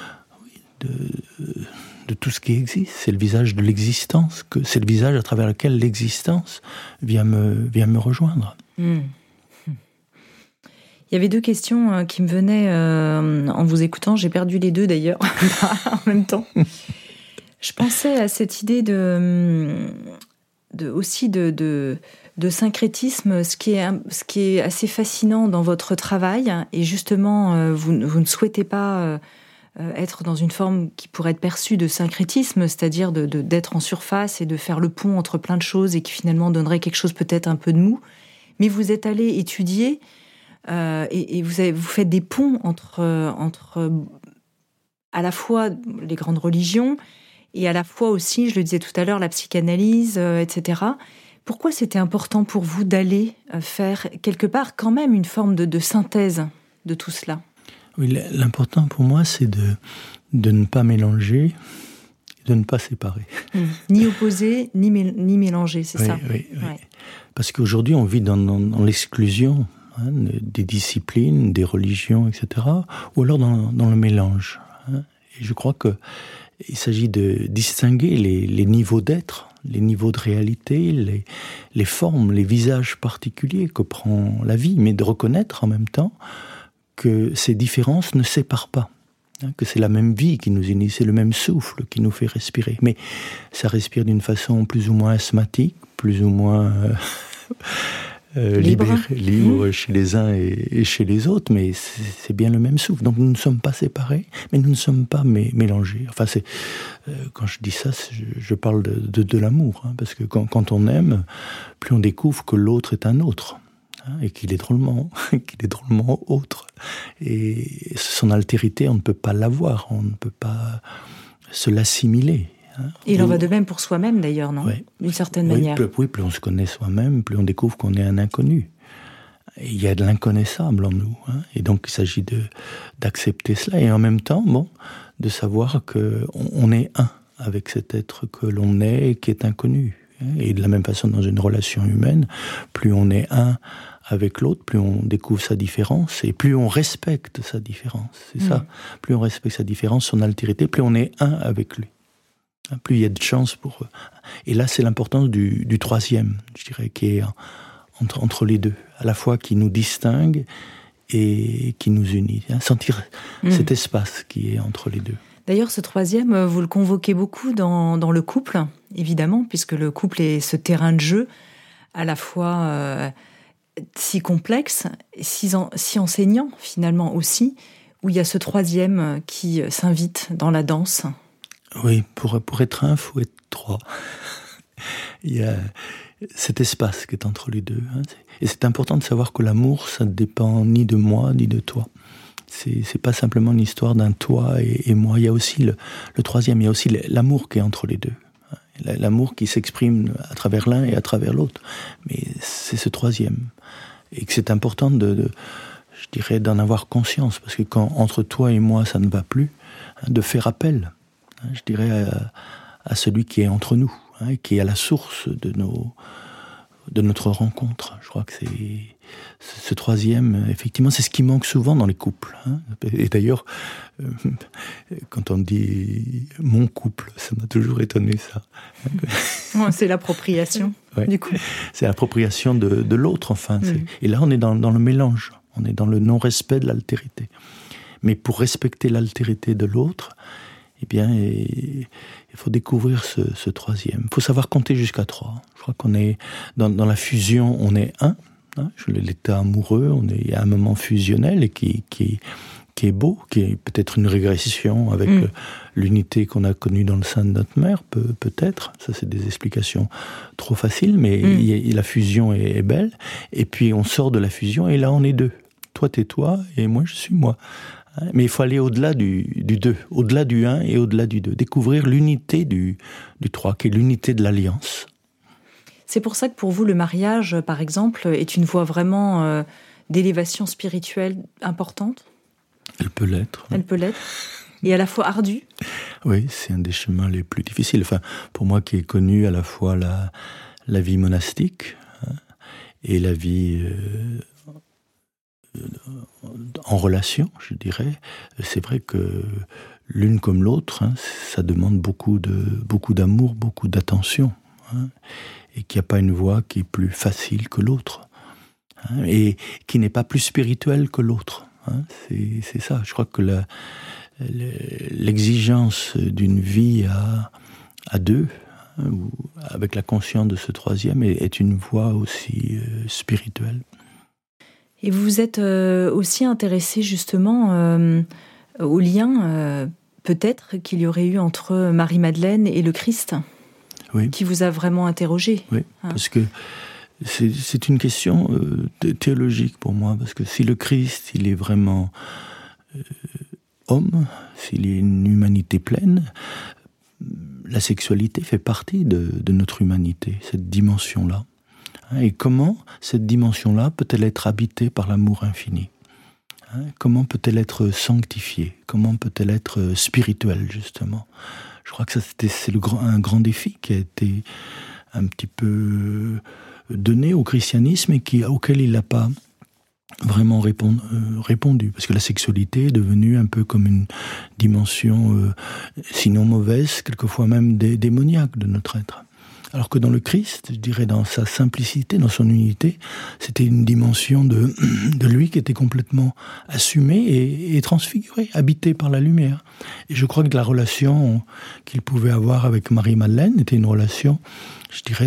tout ce qui existe, c'est le visage de l'existence, c'est le visage à travers lequel l'existence vient me rejoindre. Il y avait deux questions qui me venaient en vous écoutant, j'ai perdu les deux d'ailleurs, en même temps. Je pensais à cette idée aussi de syncrétisme, ce qui est assez fascinant dans votre travail, et justement, vous ne souhaitez pas être dans une forme qui pourrait être perçue de syncrétisme, c'est-à-dire d'être en surface et de faire le pont entre plein de choses et qui finalement donnerait quelque chose peut-être un peu de mou. Mais vous êtes allé étudier et vous faites des ponts entre à la fois les grandes religions et à la fois aussi, je le disais tout à l'heure, la psychanalyse, etc. Pourquoi c'était important pour vous d'aller faire quelque part quand même une forme de synthèse de tout cela ? Oui, l'important pour moi, c'est de ne pas mélanger, de ne pas séparer. Ni opposer, ni mélanger, c'est ça. Oui. Parce qu'aujourd'hui, on vit dans l'exclusion des disciplines, des religions, etc., ou alors dans le mélange. Et je crois qu'il s'agit de distinguer les niveaux d'être, les niveaux de réalité, les formes, les visages particuliers que prend la vie, mais de reconnaître en même temps que ces différences ne séparent pas, que c'est la même vie qui nous unit, c'est le même souffle qui nous fait respirer. Mais ça respire d'une façon plus ou moins asthmatique, plus ou moins libre chez les uns et chez les autres, mais c'est bien le même souffle. Donc nous ne sommes pas séparés, mais nous ne sommes pas mélangés. Enfin, quand je dis ça, je parle de l'amour, parce que quand on aime, plus on découvre que l'autre est un autre. Et qu'il est drôlement autre. Et son altérité, on ne peut pas l'avoir, on ne peut pas se l'assimiler. Et il en va de même pour soi-même d'ailleurs, non ? Oui. D'une certaine manière. Plus on se connaît soi-même, plus on découvre qu'on est un inconnu. Et il y a de l'inconnaissable en nous. Et donc il s'agit d'accepter cela, et en même temps, de savoir qu'on est un avec cet être que l'on est et qui est inconnu. Et de la même façon, dans une relation humaine, plus on est un avec l'autre, plus on découvre sa différence, et plus on respecte sa différence. C'est ça. Plus on respecte sa différence, son altérité, plus on est un avec lui. Plus il y a de chances pour... Et là, c'est l'importance du troisième, je dirais, qui est entre les deux. À la fois qui nous distingue et qui nous unit. Sentir cet espace qui est entre les deux. D'ailleurs, ce troisième, vous le convoquez beaucoup dans le couple, évidemment, puisque le couple est ce terrain de jeu, à la fois si complexe, si enseignant, finalement aussi, où il y a ce troisième qui s'invite dans la danse. Oui, pour être un, il faut être trois. Il y a cet espace qui est entre les deux. Et c'est important de savoir que l'amour, ça ne dépend ni de moi, ni de toi. C'est pas simplement une histoire d'un toi et moi. Il y a aussi le troisième, il y a aussi l'amour qui est entre les deux. L'amour qui s'exprime à travers l'un et à travers l'autre. Mais c'est ce troisième. Et que c'est important de dirais, d'en avoir conscience, parce que quand entre toi et moi ça ne va plus, de faire appel, je dirais, à celui qui est entre nous, qui est à la source de notre rencontre. Je crois que c'est ce troisième, effectivement, c'est ce qui manque souvent dans les couples. Et d'ailleurs, quand on dit « mon couple », ça m'a toujours étonné, ça. C'est l'appropriation, du coup. C'est l'appropriation de l'autre, enfin. Et là, on est dans le mélange. On est dans le non-respect de l'altérité. Mais pour respecter l'altérité de l'autre, eh bien, il faut découvrir ce troisième. Il faut savoir compter jusqu'à 3. Je crois qu'on est dans la fusion, on est un. L'état amoureux, il y a un moment fusionnel et qui est beau, qui est peut-être une régression avec l'unité qu'on a connue dans le sein de notre mère, peut-être. Ça, c'est des explications trop faciles, mais la fusion est belle. Et puis, on sort de la fusion et là, on est deux. Toi, t'es toi et moi, je suis moi. Mais il faut aller au-delà du 2, au-delà du 1 et au-delà du 2. Découvrir l'unité du 3, qui est l'unité de l'alliance. C'est pour ça que pour vous, le mariage, par exemple, est une voie vraiment d'élévation spirituelle importante ? Elle peut l'être. Elle peut l'être. Et à la fois ardue ? Oui, c'est un des chemins les plus difficiles. Enfin, pour moi qui ai connu à la fois la vie monastique et la vie en relation, je dirais, c'est vrai que l'une comme l'autre, ça demande beaucoup d'amour, beaucoup d'attention. Et qu'il n'y a pas une voie qui est plus facile que l'autre, et qui n'est pas plus spirituelle que l'autre. C'est ça. Je crois que l'exigence d'une vie à deux, ou avec la conscience de ce troisième, est une voie aussi spirituelle. Et vous vous êtes aussi intéressé justement au lien peut-être qu'il y aurait eu entre Marie-Madeleine et le Christ ? Oui. Qui vous a vraiment interrogé. Oui, parce que c'est une question théologique pour moi, parce que si le Christ, il est vraiment homme, s'il est une humanité pleine, la sexualité fait partie de notre humanité, cette dimension-là. Et comment cette dimension-là peut-elle être habitée par l'amour infini ? Comment peut-elle être sanctifiée ? Comment peut-elle être spirituelle, justement ? Je crois que c'est un grand défi qui a été un petit peu donné au christianisme et auquel il n'a pas vraiment répondu. Parce que la sexualité est devenue un peu comme une dimension, sinon mauvaise, quelquefois même démoniaque de notre être. Alors que dans le Christ, je dirais dans sa simplicité, dans son unité, c'était une dimension de lui qui était complètement assumée et transfigurée, habitée par la lumière. Et je crois que la relation qu'il pouvait avoir avec Marie-Madeleine était une relation, je dirais,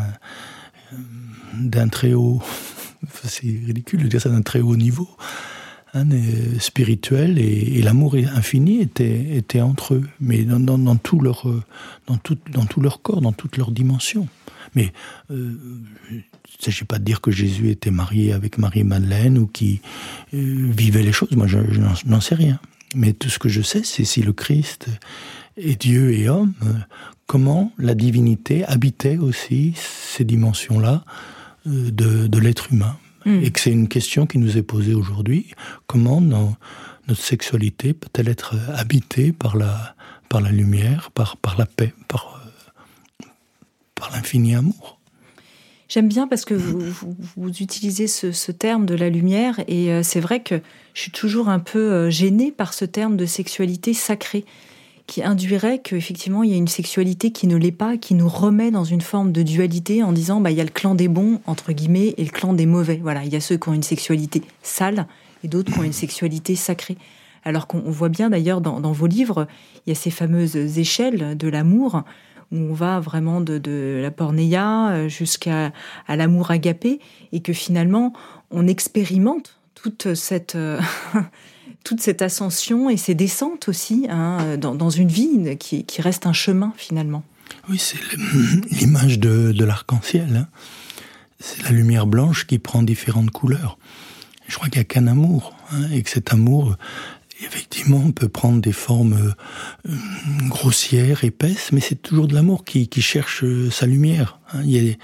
d'un très haut, c'est ridicule de dire ça, d'un très haut niveau, spirituel, et l'amour infini était entre eux, mais dans tout leur corps, dans toute leur dimension. Mais il ne s'agit pas de dire que Jésus était marié avec Marie-Madeleine ou qui vivait les choses. Moi, je n'en sais rien. Mais tout ce que je sais, c'est si le Christ est Dieu et homme, comment la divinité habitait aussi ces dimensions-là de l'être humain. Et que c'est une question qui nous est posée aujourd'hui. Comment notre sexualité peut-elle être habitée par la lumière, par la paix, par l'infini amour ? J'aime bien parce que vous utilisez ce terme de la lumière, et c'est vrai que je suis toujours un peu gênée par ce terme de sexualité sacrée, qui induirait qu'effectivement il y a une sexualité qui ne l'est pas, qui nous remet dans une forme de dualité en disant il y a le clan des bons, entre guillemets, et le clan des mauvais. Voilà, il y a ceux qui ont une sexualité sale et d'autres qui ont une sexualité sacrée. Alors qu'on voit bien d'ailleurs dans vos livres, il y a ces fameuses échelles de l'amour où on va vraiment de la porneia jusqu'à l'amour agapé, et que finalement on expérimente toute cette ascension et ces descentes aussi, dans une vie qui reste un chemin finalement. Oui, c'est l'image de l'arc-en-ciel. C'est la lumière blanche qui prend différentes couleurs. Je crois qu'il n'y a qu'un amour, et que cet amour, effectivement, peut prendre des formes grossières, épaisses, mais c'est toujours de l'amour qui cherche sa lumière. Il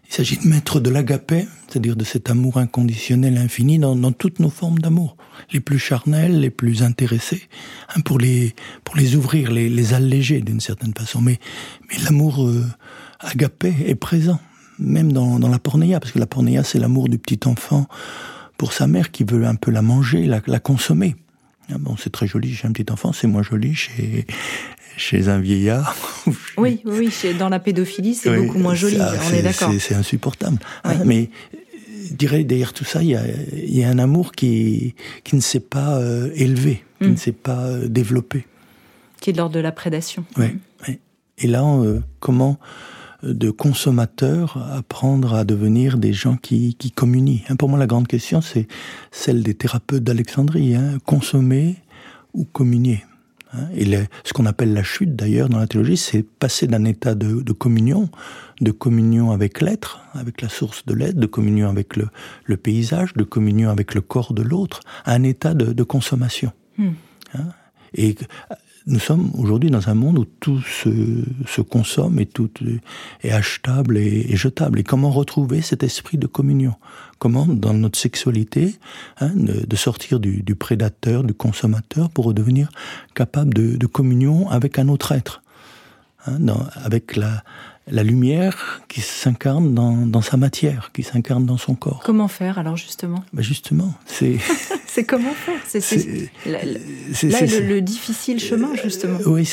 Il s'agit de mettre de l'agapé, c'est-à-dire de cet amour inconditionnel infini dans toutes nos formes d'amour, les plus charnelles, les plus intéressées, pour les ouvrir, les alléger d'une certaine façon. Mais l'amour agapé est présent, même dans la pornéia, parce que la pornéia, c'est l'amour du petit enfant pour sa mère qui veut un peu la manger, la consommer. Bon, c'est très joli chez un petit enfant, c'est moins joli chez un vieillard. Oui, dans la pédophilie, c'est beaucoup moins joli, on est d'accord. C'est insupportable. Oui. Mais je dirais, derrière tout ça, il y a un amour qui ne s'est pas élevé, qui ne s'est pas développé. Qui est de l'ordre de la prédation. Oui. Et là, comment, de consommateurs, apprendre à devenir des gens qui communient. Pour moi, la grande question, c'est celle des thérapeutes d'Alexandrie. Consommer ou communier. Et ce qu'on appelle la chute, d'ailleurs, dans la théologie, c'est passer d'un état de communion avec l'être, avec la source de l'être, de communion avec le paysage, de communion avec le corps de l'autre, à un état de consommation. Et nous sommes aujourd'hui dans un monde où tout se consomme et tout est achetable et jetable. Et comment retrouver cet esprit de communion ? Comment, dans notre sexualité, de sortir du prédateur, du consommateur, pour redevenir capable de communion avec un autre être, avec la lumière qui s'incarne dans sa matière, qui s'incarne dans son corps. Comment faire, alors, justement ? Justement, c'est... C'est comment faire ? C'est le difficile chemin, justement. Oui,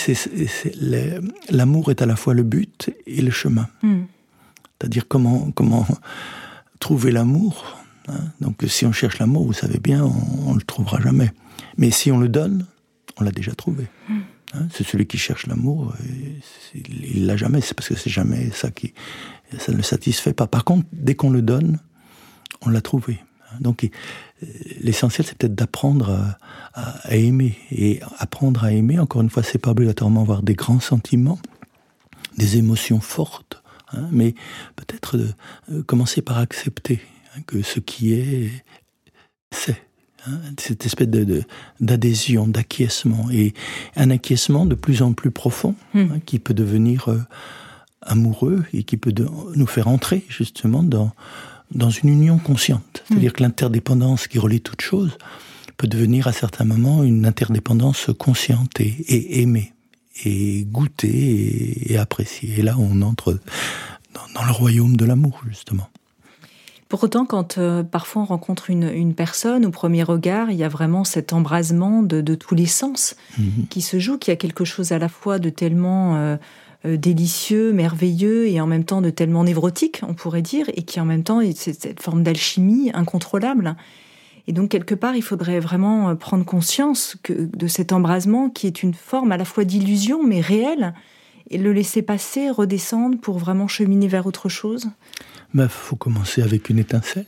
l'amour est à la fois le but et le chemin. C'est-à-dire comment trouver l'amour. Donc si on cherche l'amour, vous savez bien, on le trouvera jamais. Mais si on le donne, on l'a déjà trouvé. C'est celui qui cherche l'amour, il l'a jamais. C'est parce que c'est jamais ça ne le satisfait pas. Par contre, dès qu'on le donne, on l'a trouvé. Donc l'essentiel, c'est peut-être d'apprendre à aimer. Et apprendre à aimer, encore une fois, c'est pas obligatoirement avoir des grands sentiments, des émotions fortes, mais peut-être commencer par accepter que ce qui est, c'est. Cette espèce d'adhésion, d'acquiescement. Et un acquiescement de plus en plus profond, qui peut devenir amoureux et qui peut nous faire entrer, justement, dans une union consciente. C'est-à-dire que l'interdépendance qui relie toute chose peut devenir à certains moments une interdépendance consciente et aimée, et goûter et apprécier. Et là, on entre dans le royaume de l'amour, justement. Pour autant, quand parfois on rencontre une personne, au premier regard, il y a vraiment cet embrasement de tous les sens qui se joue, qu'il y a quelque chose à la fois de tellement délicieux, merveilleux, et en même temps de tellement névrotique, on pourrait dire, et qui en même temps est cette forme d'alchimie incontrôlable. Et donc, quelque part, il faudrait vraiment prendre conscience de cet embrasement qui est une forme à la fois d'illusion, mais réelle, et le laisser passer, redescendre pour vraiment cheminer vers autre chose. Faut commencer avec une étincelle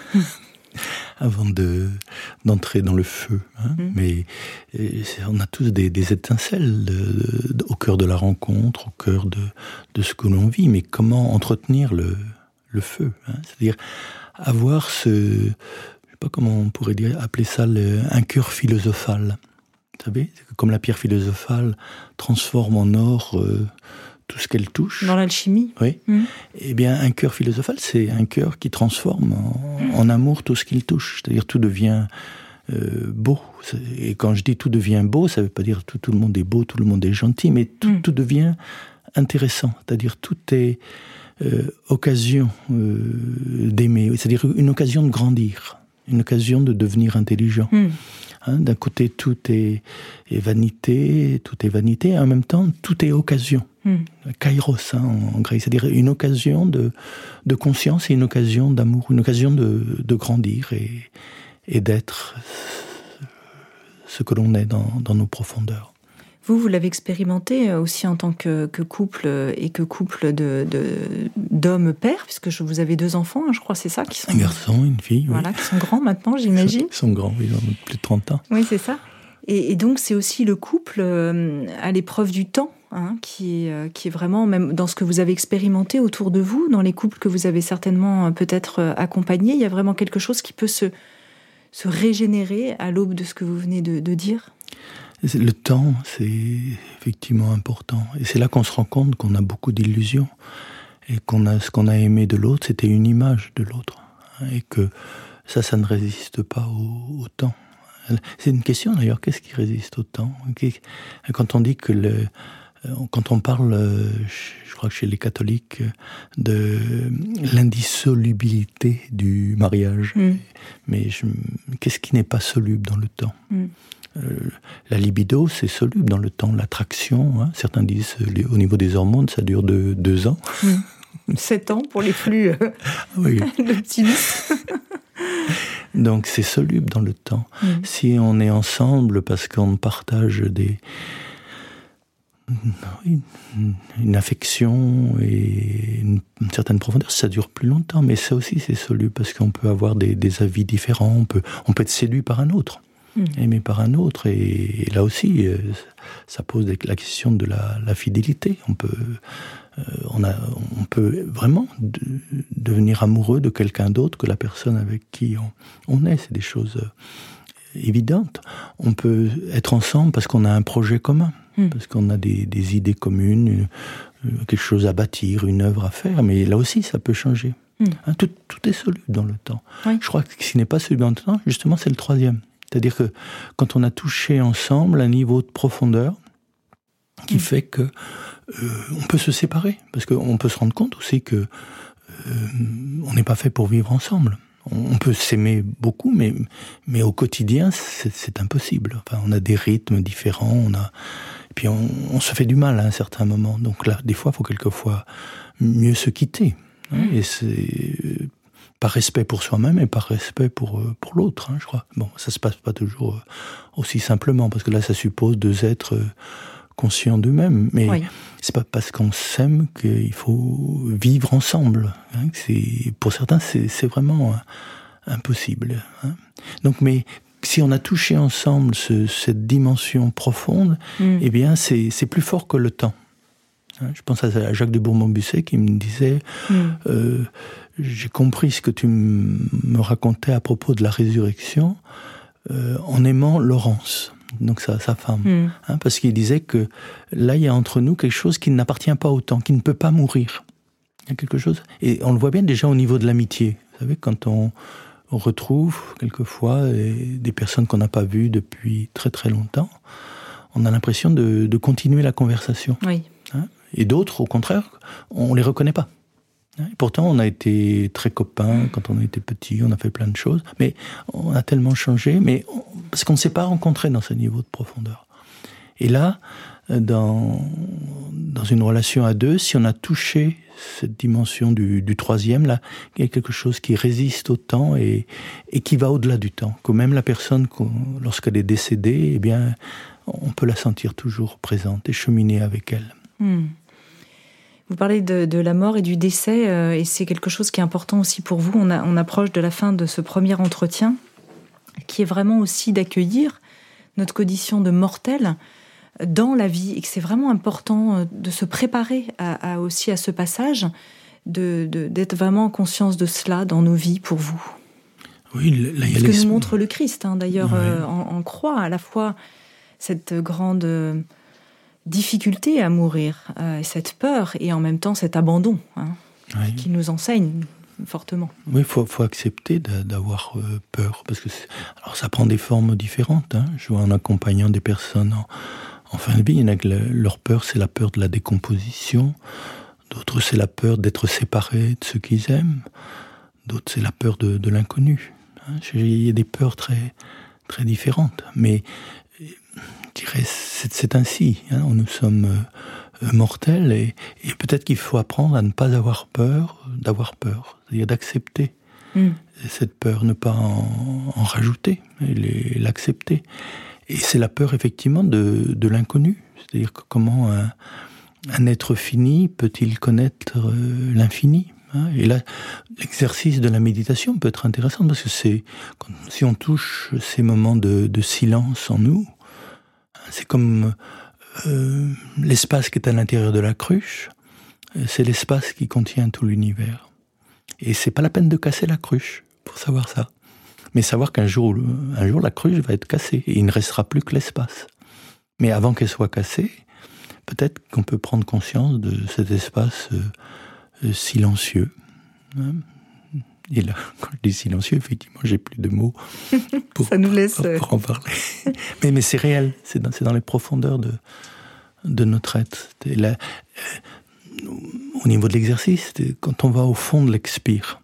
avant d'entrer dans le feu. Mais on a tous des étincelles au cœur de la rencontre, au cœur de ce que l'on vit. Mais comment entretenir le feu, C'est-à-dire avoir je sais pas comment on pourrait appeler ça, un cœur philosophal. Vous savez, comme la pierre philosophale transforme en or tout ce qu'elle touche. Dans l'alchimie. Oui. Eh bien, un cœur philosophal, c'est un cœur qui transforme en amour tout ce qu'il touche. C'est-à-dire tout devient beau. Et quand je dis tout devient beau, ça ne veut pas dire tout le monde est beau, tout le monde est gentil, mais tout devient intéressant. C'est-à-dire tout est occasion d'aimer. C'est-à-dire une occasion de grandir, une occasion de devenir intelligent. D'un côté, tout est vanité, et en même temps, tout est occasion. Kairos, en grec, c'est-à-dire une occasion de conscience et une occasion d'amour, une occasion de grandir et d'être ce que l'on est dans nos profondeurs. Vous l'avez expérimenté aussi en tant que couple et que couple d'hommes-pères, puisque vous avez 2 enfants, je crois, c'est ça qui sont... Un garçon, une fille, voilà, qui sont grands maintenant, j'imagine. Ils sont grands, ils ont plus de 30 ans. Oui, c'est ça. Et donc, c'est aussi le couple à l'épreuve du temps, qui est vraiment, même dans ce que vous avez expérimenté autour de vous, dans les couples que vous avez certainement peut-être accompagnés, il y a vraiment quelque chose qui peut se régénérer à l'aube de ce que vous venez de dire. Le temps, c'est effectivement important. Et c'est là qu'on se rend compte qu'on a beaucoup d'illusions. et ce qu'on a aimé de l'autre, c'était une image de l'autre, et que ça ne résiste pas au temps. C'est une question d'ailleurs, qu'est-ce qui résiste au temps? Quand on dit que quand on parle, je crois que chez les catholiques, de l'indissolubilité du mariage, mais qu'est-ce qui n'est pas soluble dans le temps? La libido, c'est soluble dans le temps. L'attraction, certains disent au niveau des hormones, ça dure 2 ans. 7 ans pour les flux d'optimisme. Donc c'est soluble dans le temps. Si on est ensemble parce qu'on partage une affection et une certaine profondeur, ça dure plus longtemps. Mais ça aussi c'est soluble parce qu'on peut avoir des avis différents, on peut être séduit par un autre, aimé par un autre, et là aussi ça pose la question de la fidélité. On peut vraiment devenir amoureux de quelqu'un d'autre que la personne avec qui on est. C'est des choses évidentes. On peut être ensemble parce qu'on a un projet commun, parce qu'on a des idées communes, quelque chose à bâtir, une œuvre à faire, mais là aussi ça peut changer. Tout est soluble dans le temps. Oui. Je crois que ce qui n'est pas soluble dans le temps, justement, c'est le troisième. C'est-à-dire que quand on a touché ensemble un niveau de profondeur qui fait que on peut se séparer, parce qu'on peut se rendre compte aussi que on n'est pas fait pour vivre ensemble. On peut s'aimer beaucoup, mais au quotidien, c'est impossible. Enfin, on a des rythmes différents, et puis on se fait du mal à un certain moment. Donc là, des fois, il faut quelquefois mieux se quitter. Et c'est par respect pour soi-même et par respect pour l'autre, je crois. Bon, ça se passe pas toujours aussi simplement, parce que là, ça suppose 2 êtres conscients d'eux-mêmes, mais c'est pas parce qu'on s'aime qu'il faut vivre ensemble. Pour certains, c'est vraiment impossible. Donc, mais si on a touché ensemble cette dimension profonde, eh bien, c'est plus fort que le temps. Je pense à Jacques de Bourmont-Busset qui me disait j'ai compris ce que tu me racontais à propos de la résurrection en aimant Laurence, donc sa femme, parce qu'il disait que là il y a entre nous quelque chose qui n'appartient pas au temps, qui ne peut pas mourir. Il y a quelque chose, et on le voit bien déjà au niveau de l'amitié. Vous savez, quand on retrouve quelquefois des personnes qu'on n'a pas vues depuis très très longtemps, on a l'impression de continuer la conversation. Oui. Et d'autres, au contraire, on les reconnaît pas. Et pourtant, on a été très copains quand on était petits, on a fait plein de choses, mais on a tellement changé, parce qu'on ne s'est pas rencontrés dans ce niveau de profondeur. Et là, dans une relation à 2, si on a touché cette dimension du troisième, là, il y a quelque chose qui résiste au temps et qui va au-delà du temps. Que même la personne, lorsqu'elle est décédée, eh bien, on peut la sentir toujours présente et cheminer avec elle. Vous parlez de la mort et du décès, et c'est quelque chose qui est important aussi pour vous. On approche de la fin de ce premier entretien, qui est vraiment aussi d'accueillir notre condition de mortel dans la vie, et que c'est vraiment important de se préparer aussi à ce passage, d'être vraiment en conscience de cela dans nos vies pour vous. Oui, là, il y a ce que nous montre le Christ, d'ailleurs, en croix, à la fois cette grande difficulté à mourir, cette peur, et en même temps cet abandon, qui nous enseigne fortement. Oui, il faut accepter d'avoir peur, parce que alors ça prend des formes différentes. Je vois en accompagnant des personnes en fin de vie, il y en a que leur peur, c'est la peur de la décomposition, d'autres c'est la peur d'être séparés de ceux qu'ils aiment, d'autres c'est la peur de l'inconnu. Il y a des peurs très, très différentes, mais je dirais c'est ainsi. Nous sommes mortels, et peut-être qu'il faut apprendre à ne pas avoir peur d'avoir peur, c'est-à-dire d'accepter cette peur, ne pas en rajouter, l'accepter. Et c'est la peur effectivement de l'inconnu, c'est-à-dire que comment un être fini peut-il connaître l'infini. Et là, l'exercice de la méditation peut être intéressant, parce que si on touche ces moments de silence en nous, c'est comme l'espace qui est à l'intérieur de la cruche, c'est l'espace qui contient tout l'univers. Et c'est pas la peine de casser la cruche pour savoir ça. Mais savoir qu'un jour, la cruche va être cassée, et il ne restera plus que l'espace. Mais avant qu'elle soit cassée, peut-être qu'on peut prendre conscience de cet espace silencieux. Et là, quand je dis silencieux, effectivement, j'ai plus de mots pour, ça nous laisse... pour en parler. mais c'est réel, c'est dans les profondeurs de notre être. Là, au niveau de l'exercice, quand on va au fond de l'expire,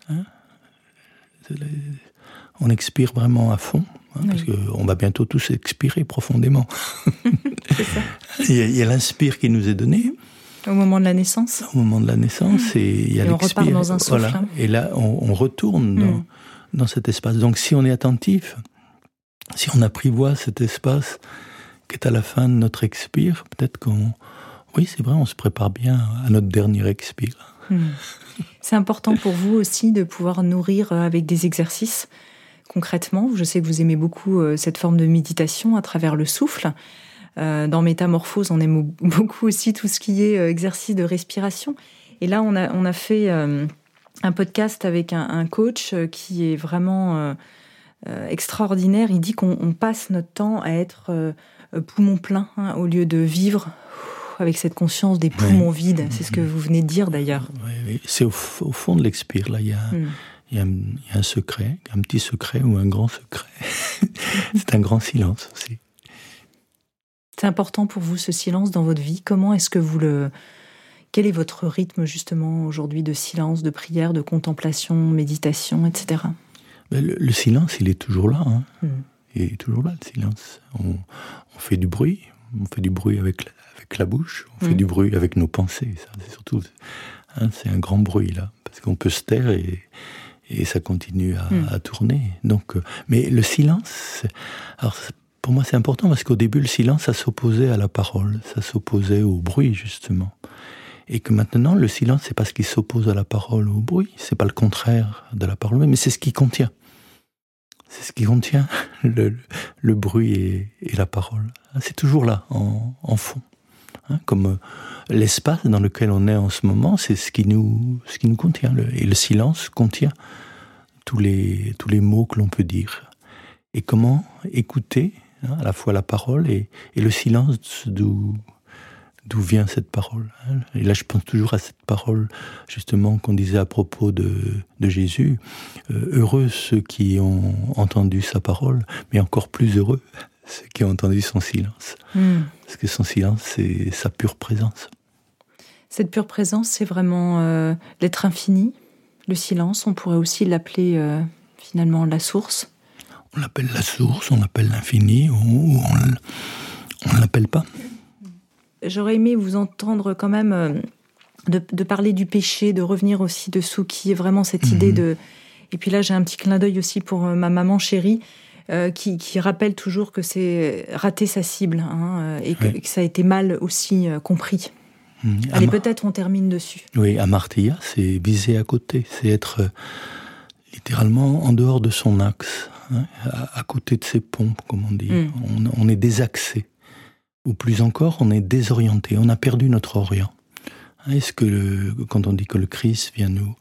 on expire vraiment à fond, parce qu'on va bientôt tous expirer profondément. C'est ça. Il y a l'inspire qui nous est donné. Au moment de la naissance. Au moment de la naissance, et il y a l'expire. On repart dans un souffle. Voilà. Et là, on retourne dans cet espace. Donc, si on est attentif, si on apprivoise cet espace qui est à la fin de notre expire, peut-être oui, c'est vrai, on se prépare bien à notre dernier expire. C'est important pour vous aussi de pouvoir nourrir avec des exercices, concrètement. Je sais que vous aimez beaucoup cette forme de méditation à travers le souffle. Dans Métamorphose, on aime beaucoup aussi tout ce qui est exercice de respiration. Et là, on a fait un podcast avec un coach qui est vraiment extraordinaire. Il dit qu'on passe notre temps à être poumon plein, au lieu de vivre avec cette conscience des poumons vides. C'est ce que vous venez de dire d'ailleurs. Oui. C'est au fond de l'expire. Là, il y a un secret, un petit secret ou un grand secret. C'est un grand silence aussi. C'est important pour vous, ce silence dans votre vie. Comment est-ce que quel est votre rythme, justement, aujourd'hui, de silence, de prière, de contemplation, méditation, etc. Le silence, il est toujours là. Il est toujours là, le silence. On fait du bruit. On fait du bruit avec la bouche. On fait du bruit avec nos pensées. Ça, c'est surtout... c'est un grand bruit, là. Parce qu'on peut se taire et ça continue à tourner. Donc, mais le silence... Alors, pour moi, c'est important parce qu'au début, le silence, ça s'opposait à la parole, ça s'opposait au bruit, justement. Et que maintenant, le silence, c'est pas ce qui s'oppose à la parole ou au bruit, c'est pas le contraire de la parole, mais c'est ce qui contient. C'est ce qui contient le bruit et la parole. C'est toujours là, en fond. Comme l'espace dans lequel on est en ce moment, c'est ce qui nous contient. Et le silence contient tous les mots que l'on peut dire. Et comment écouter à la fois la parole et le silence d'où vient cette parole. Et là, je pense toujours à cette parole, justement, qu'on disait à propos de Jésus. Heureux ceux qui ont entendu sa parole, mais encore plus heureux ceux qui ont entendu son silence. Parce que son silence, c'est sa pure présence. Cette pure présence, c'est vraiment l'être infini, le silence. On pourrait aussi l'appeler, finalement, la source. On l'appelle la source, on l'appelle l'infini, ou on ne l'appelle pas. J'aurais aimé vous entendre quand même de parler du péché, de revenir aussi dessous, qui est vraiment cette idée de... Et puis là, j'ai un petit clin d'œil aussi pour ma maman chérie, qui rappelle toujours que c'est rater sa cible, et que ça a été mal aussi compris. Allez, peut-être on termine dessus. Oui, amartya, c'est viser à côté, c'est être littéralement en dehors de son axe. À côté de ses pompes, comme on dit. On est désaxé. Ou plus encore, on est désorienté. On a perdu notre orient. Est-ce que, quand on dit que le Christ vient nous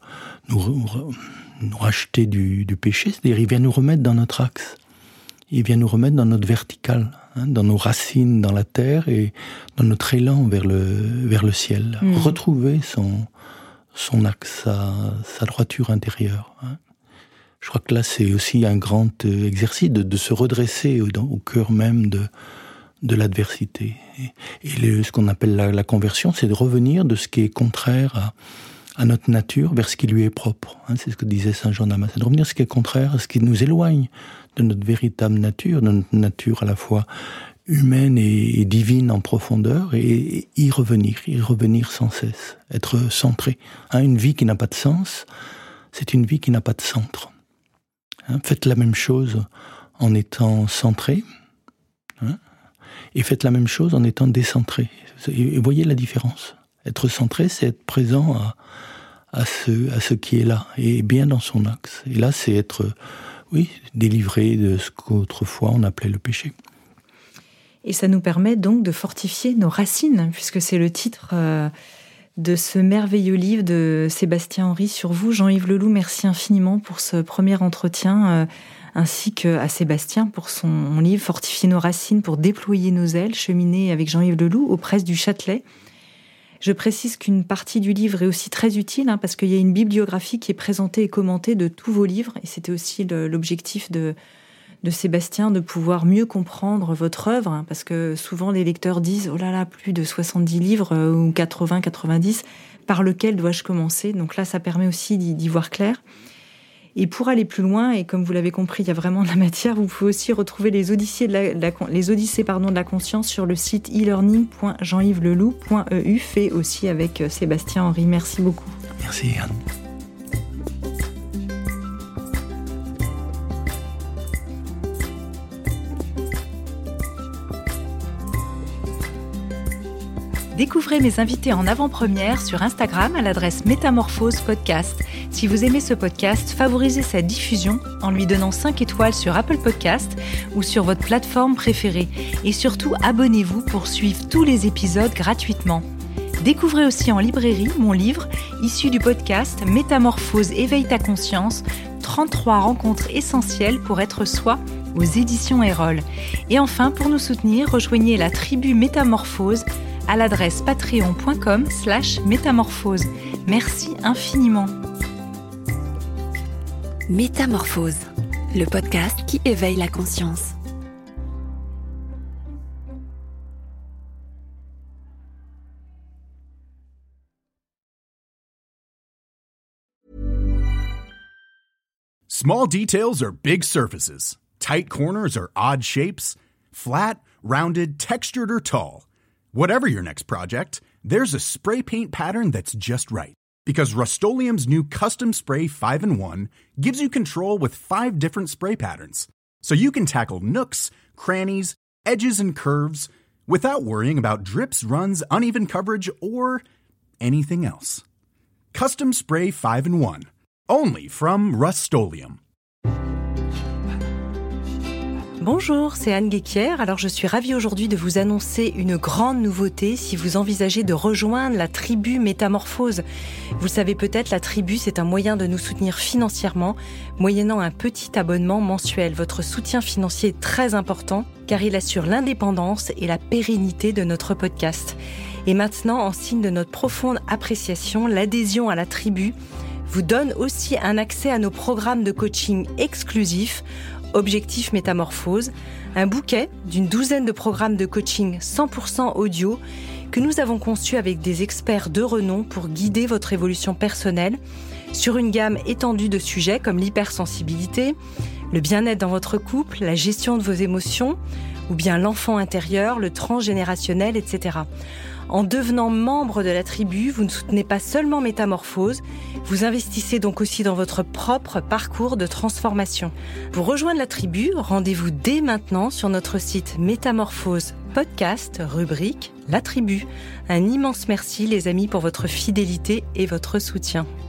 racheter du péché, c'est-à-dire il vient nous remettre dans notre axe. Il vient nous remettre dans notre verticale, dans nos racines dans la terre et dans notre élan vers le ciel. Retrouver son axe, sa droiture intérieure. Je crois que là, c'est aussi un grand exercice de se redresser au cœur même de l'adversité. Et ce qu'on appelle la conversion, c'est de revenir de ce qui est contraire à notre nature vers ce qui lui est propre. C'est ce que disait saint Jean d'Amas. C'est de revenir à ce qui est contraire, à ce qui nous éloigne de notre véritable nature, de notre nature à la fois humaine et divine en profondeur, et y revenir sans cesse, être centré. Une vie qui n'a pas de sens, c'est une vie qui n'a pas de centre. Faites la même chose en étant centré, et faites la même chose en étant décentré. Et voyez la différence. Être centré, c'est être présent à ce qui est là, et bien dans son axe. Et là, c'est être, délivré de ce qu'autrefois on appelait le péché. Et ça nous permet donc de fortifier nos racines, puisque c'est le titre de ce merveilleux livre de Sébastien Henry sur vous. Jean-Yves Leloup, merci infiniment pour ce premier entretien, ainsi qu'à Sébastien pour son livre « Fortifier nos racines pour déployer nos ailes », cheminé avec Jean-Yves Leloup aux presses du Châtelet. Je précise qu'une partie du livre est aussi très utile parce qu'il y a une bibliographie qui est présentée et commentée de tous vos livres. Et c'était aussi l'objectif de Sébastien, de pouvoir mieux comprendre votre œuvre. Parce que souvent, les lecteurs disent « Oh là là, plus de 70 livres ou 80, 90, par lequel dois-je commencer ?» Donc là, ça permet aussi d'y voir clair. Et pour aller plus loin, et comme vous l'avez compris, il y a vraiment de la matière, vous pouvez aussi retrouver les odyssées de la conscience sur le site e-learning.jeanyvesleloup.eu, fait aussi avec Sébastien Henry. Merci beaucoup. Merci Anne. Découvrez mes invités en avant-première sur Instagram à l'adresse Métamorphose Podcast. Si vous aimez ce podcast, favorisez sa diffusion en lui donnant 5 étoiles sur Apple Podcast ou sur votre plateforme préférée. Et surtout, abonnez-vous pour suivre tous les épisodes gratuitement. Découvrez aussi en librairie mon livre, issu du podcast Métamorphose, éveille ta conscience, 33 rencontres essentielles pour être soi, aux éditions Erol. Et enfin, pour nous soutenir, rejoignez la tribu Métamorphose à l'adresse patreon.com/métamorphose. Merci infiniment. Métamorphose, le podcast qui éveille la conscience. Small details are big surfaces. Tight corners are odd shapes. Flat, rounded, textured, or tall. Whatever your next project, there's a spray paint pattern that's just right. Because Rust-Oleum's new Custom Spray 5-in-1 gives you control with 5 different spray patterns. So you can tackle nooks, crannies, edges, and curves without worrying about drips, runs, uneven coverage, or anything else. Custom Spray 5-in-1. Only from Rust-Oleum. Bonjour, c'est Anne Guéquière. Alors je suis ravie aujourd'hui de vous annoncer une grande nouveauté si vous envisagez de rejoindre la tribu Métamorphose. Vous le savez peut-être, la tribu, c'est un moyen de nous soutenir financièrement, moyennant un petit abonnement mensuel. Votre soutien financier est très important car il assure l'indépendance et la pérennité de notre podcast. Et maintenant, en signe de notre profonde appréciation, l'adhésion à la tribu vous donne aussi un accès à nos programmes de coaching exclusifs, Objectif Métamorphose, un bouquet d'une douzaine de programmes de coaching 100% audio que nous avons conçus avec des experts de renom pour guider votre évolution personnelle sur une gamme étendue de sujets comme l'hypersensibilité, le bien-être dans votre couple, la gestion de vos émotions, ou bien l'enfant intérieur, le transgénérationnel, etc. En devenant membre de la tribu, vous ne soutenez pas seulement Métamorphose, vous investissez donc aussi dans votre propre parcours de transformation. Pour rejoindre la tribu, rendez-vous dès maintenant sur notre site Métamorphose Podcast, rubrique La Tribu. Un immense merci les amis pour votre fidélité et votre soutien.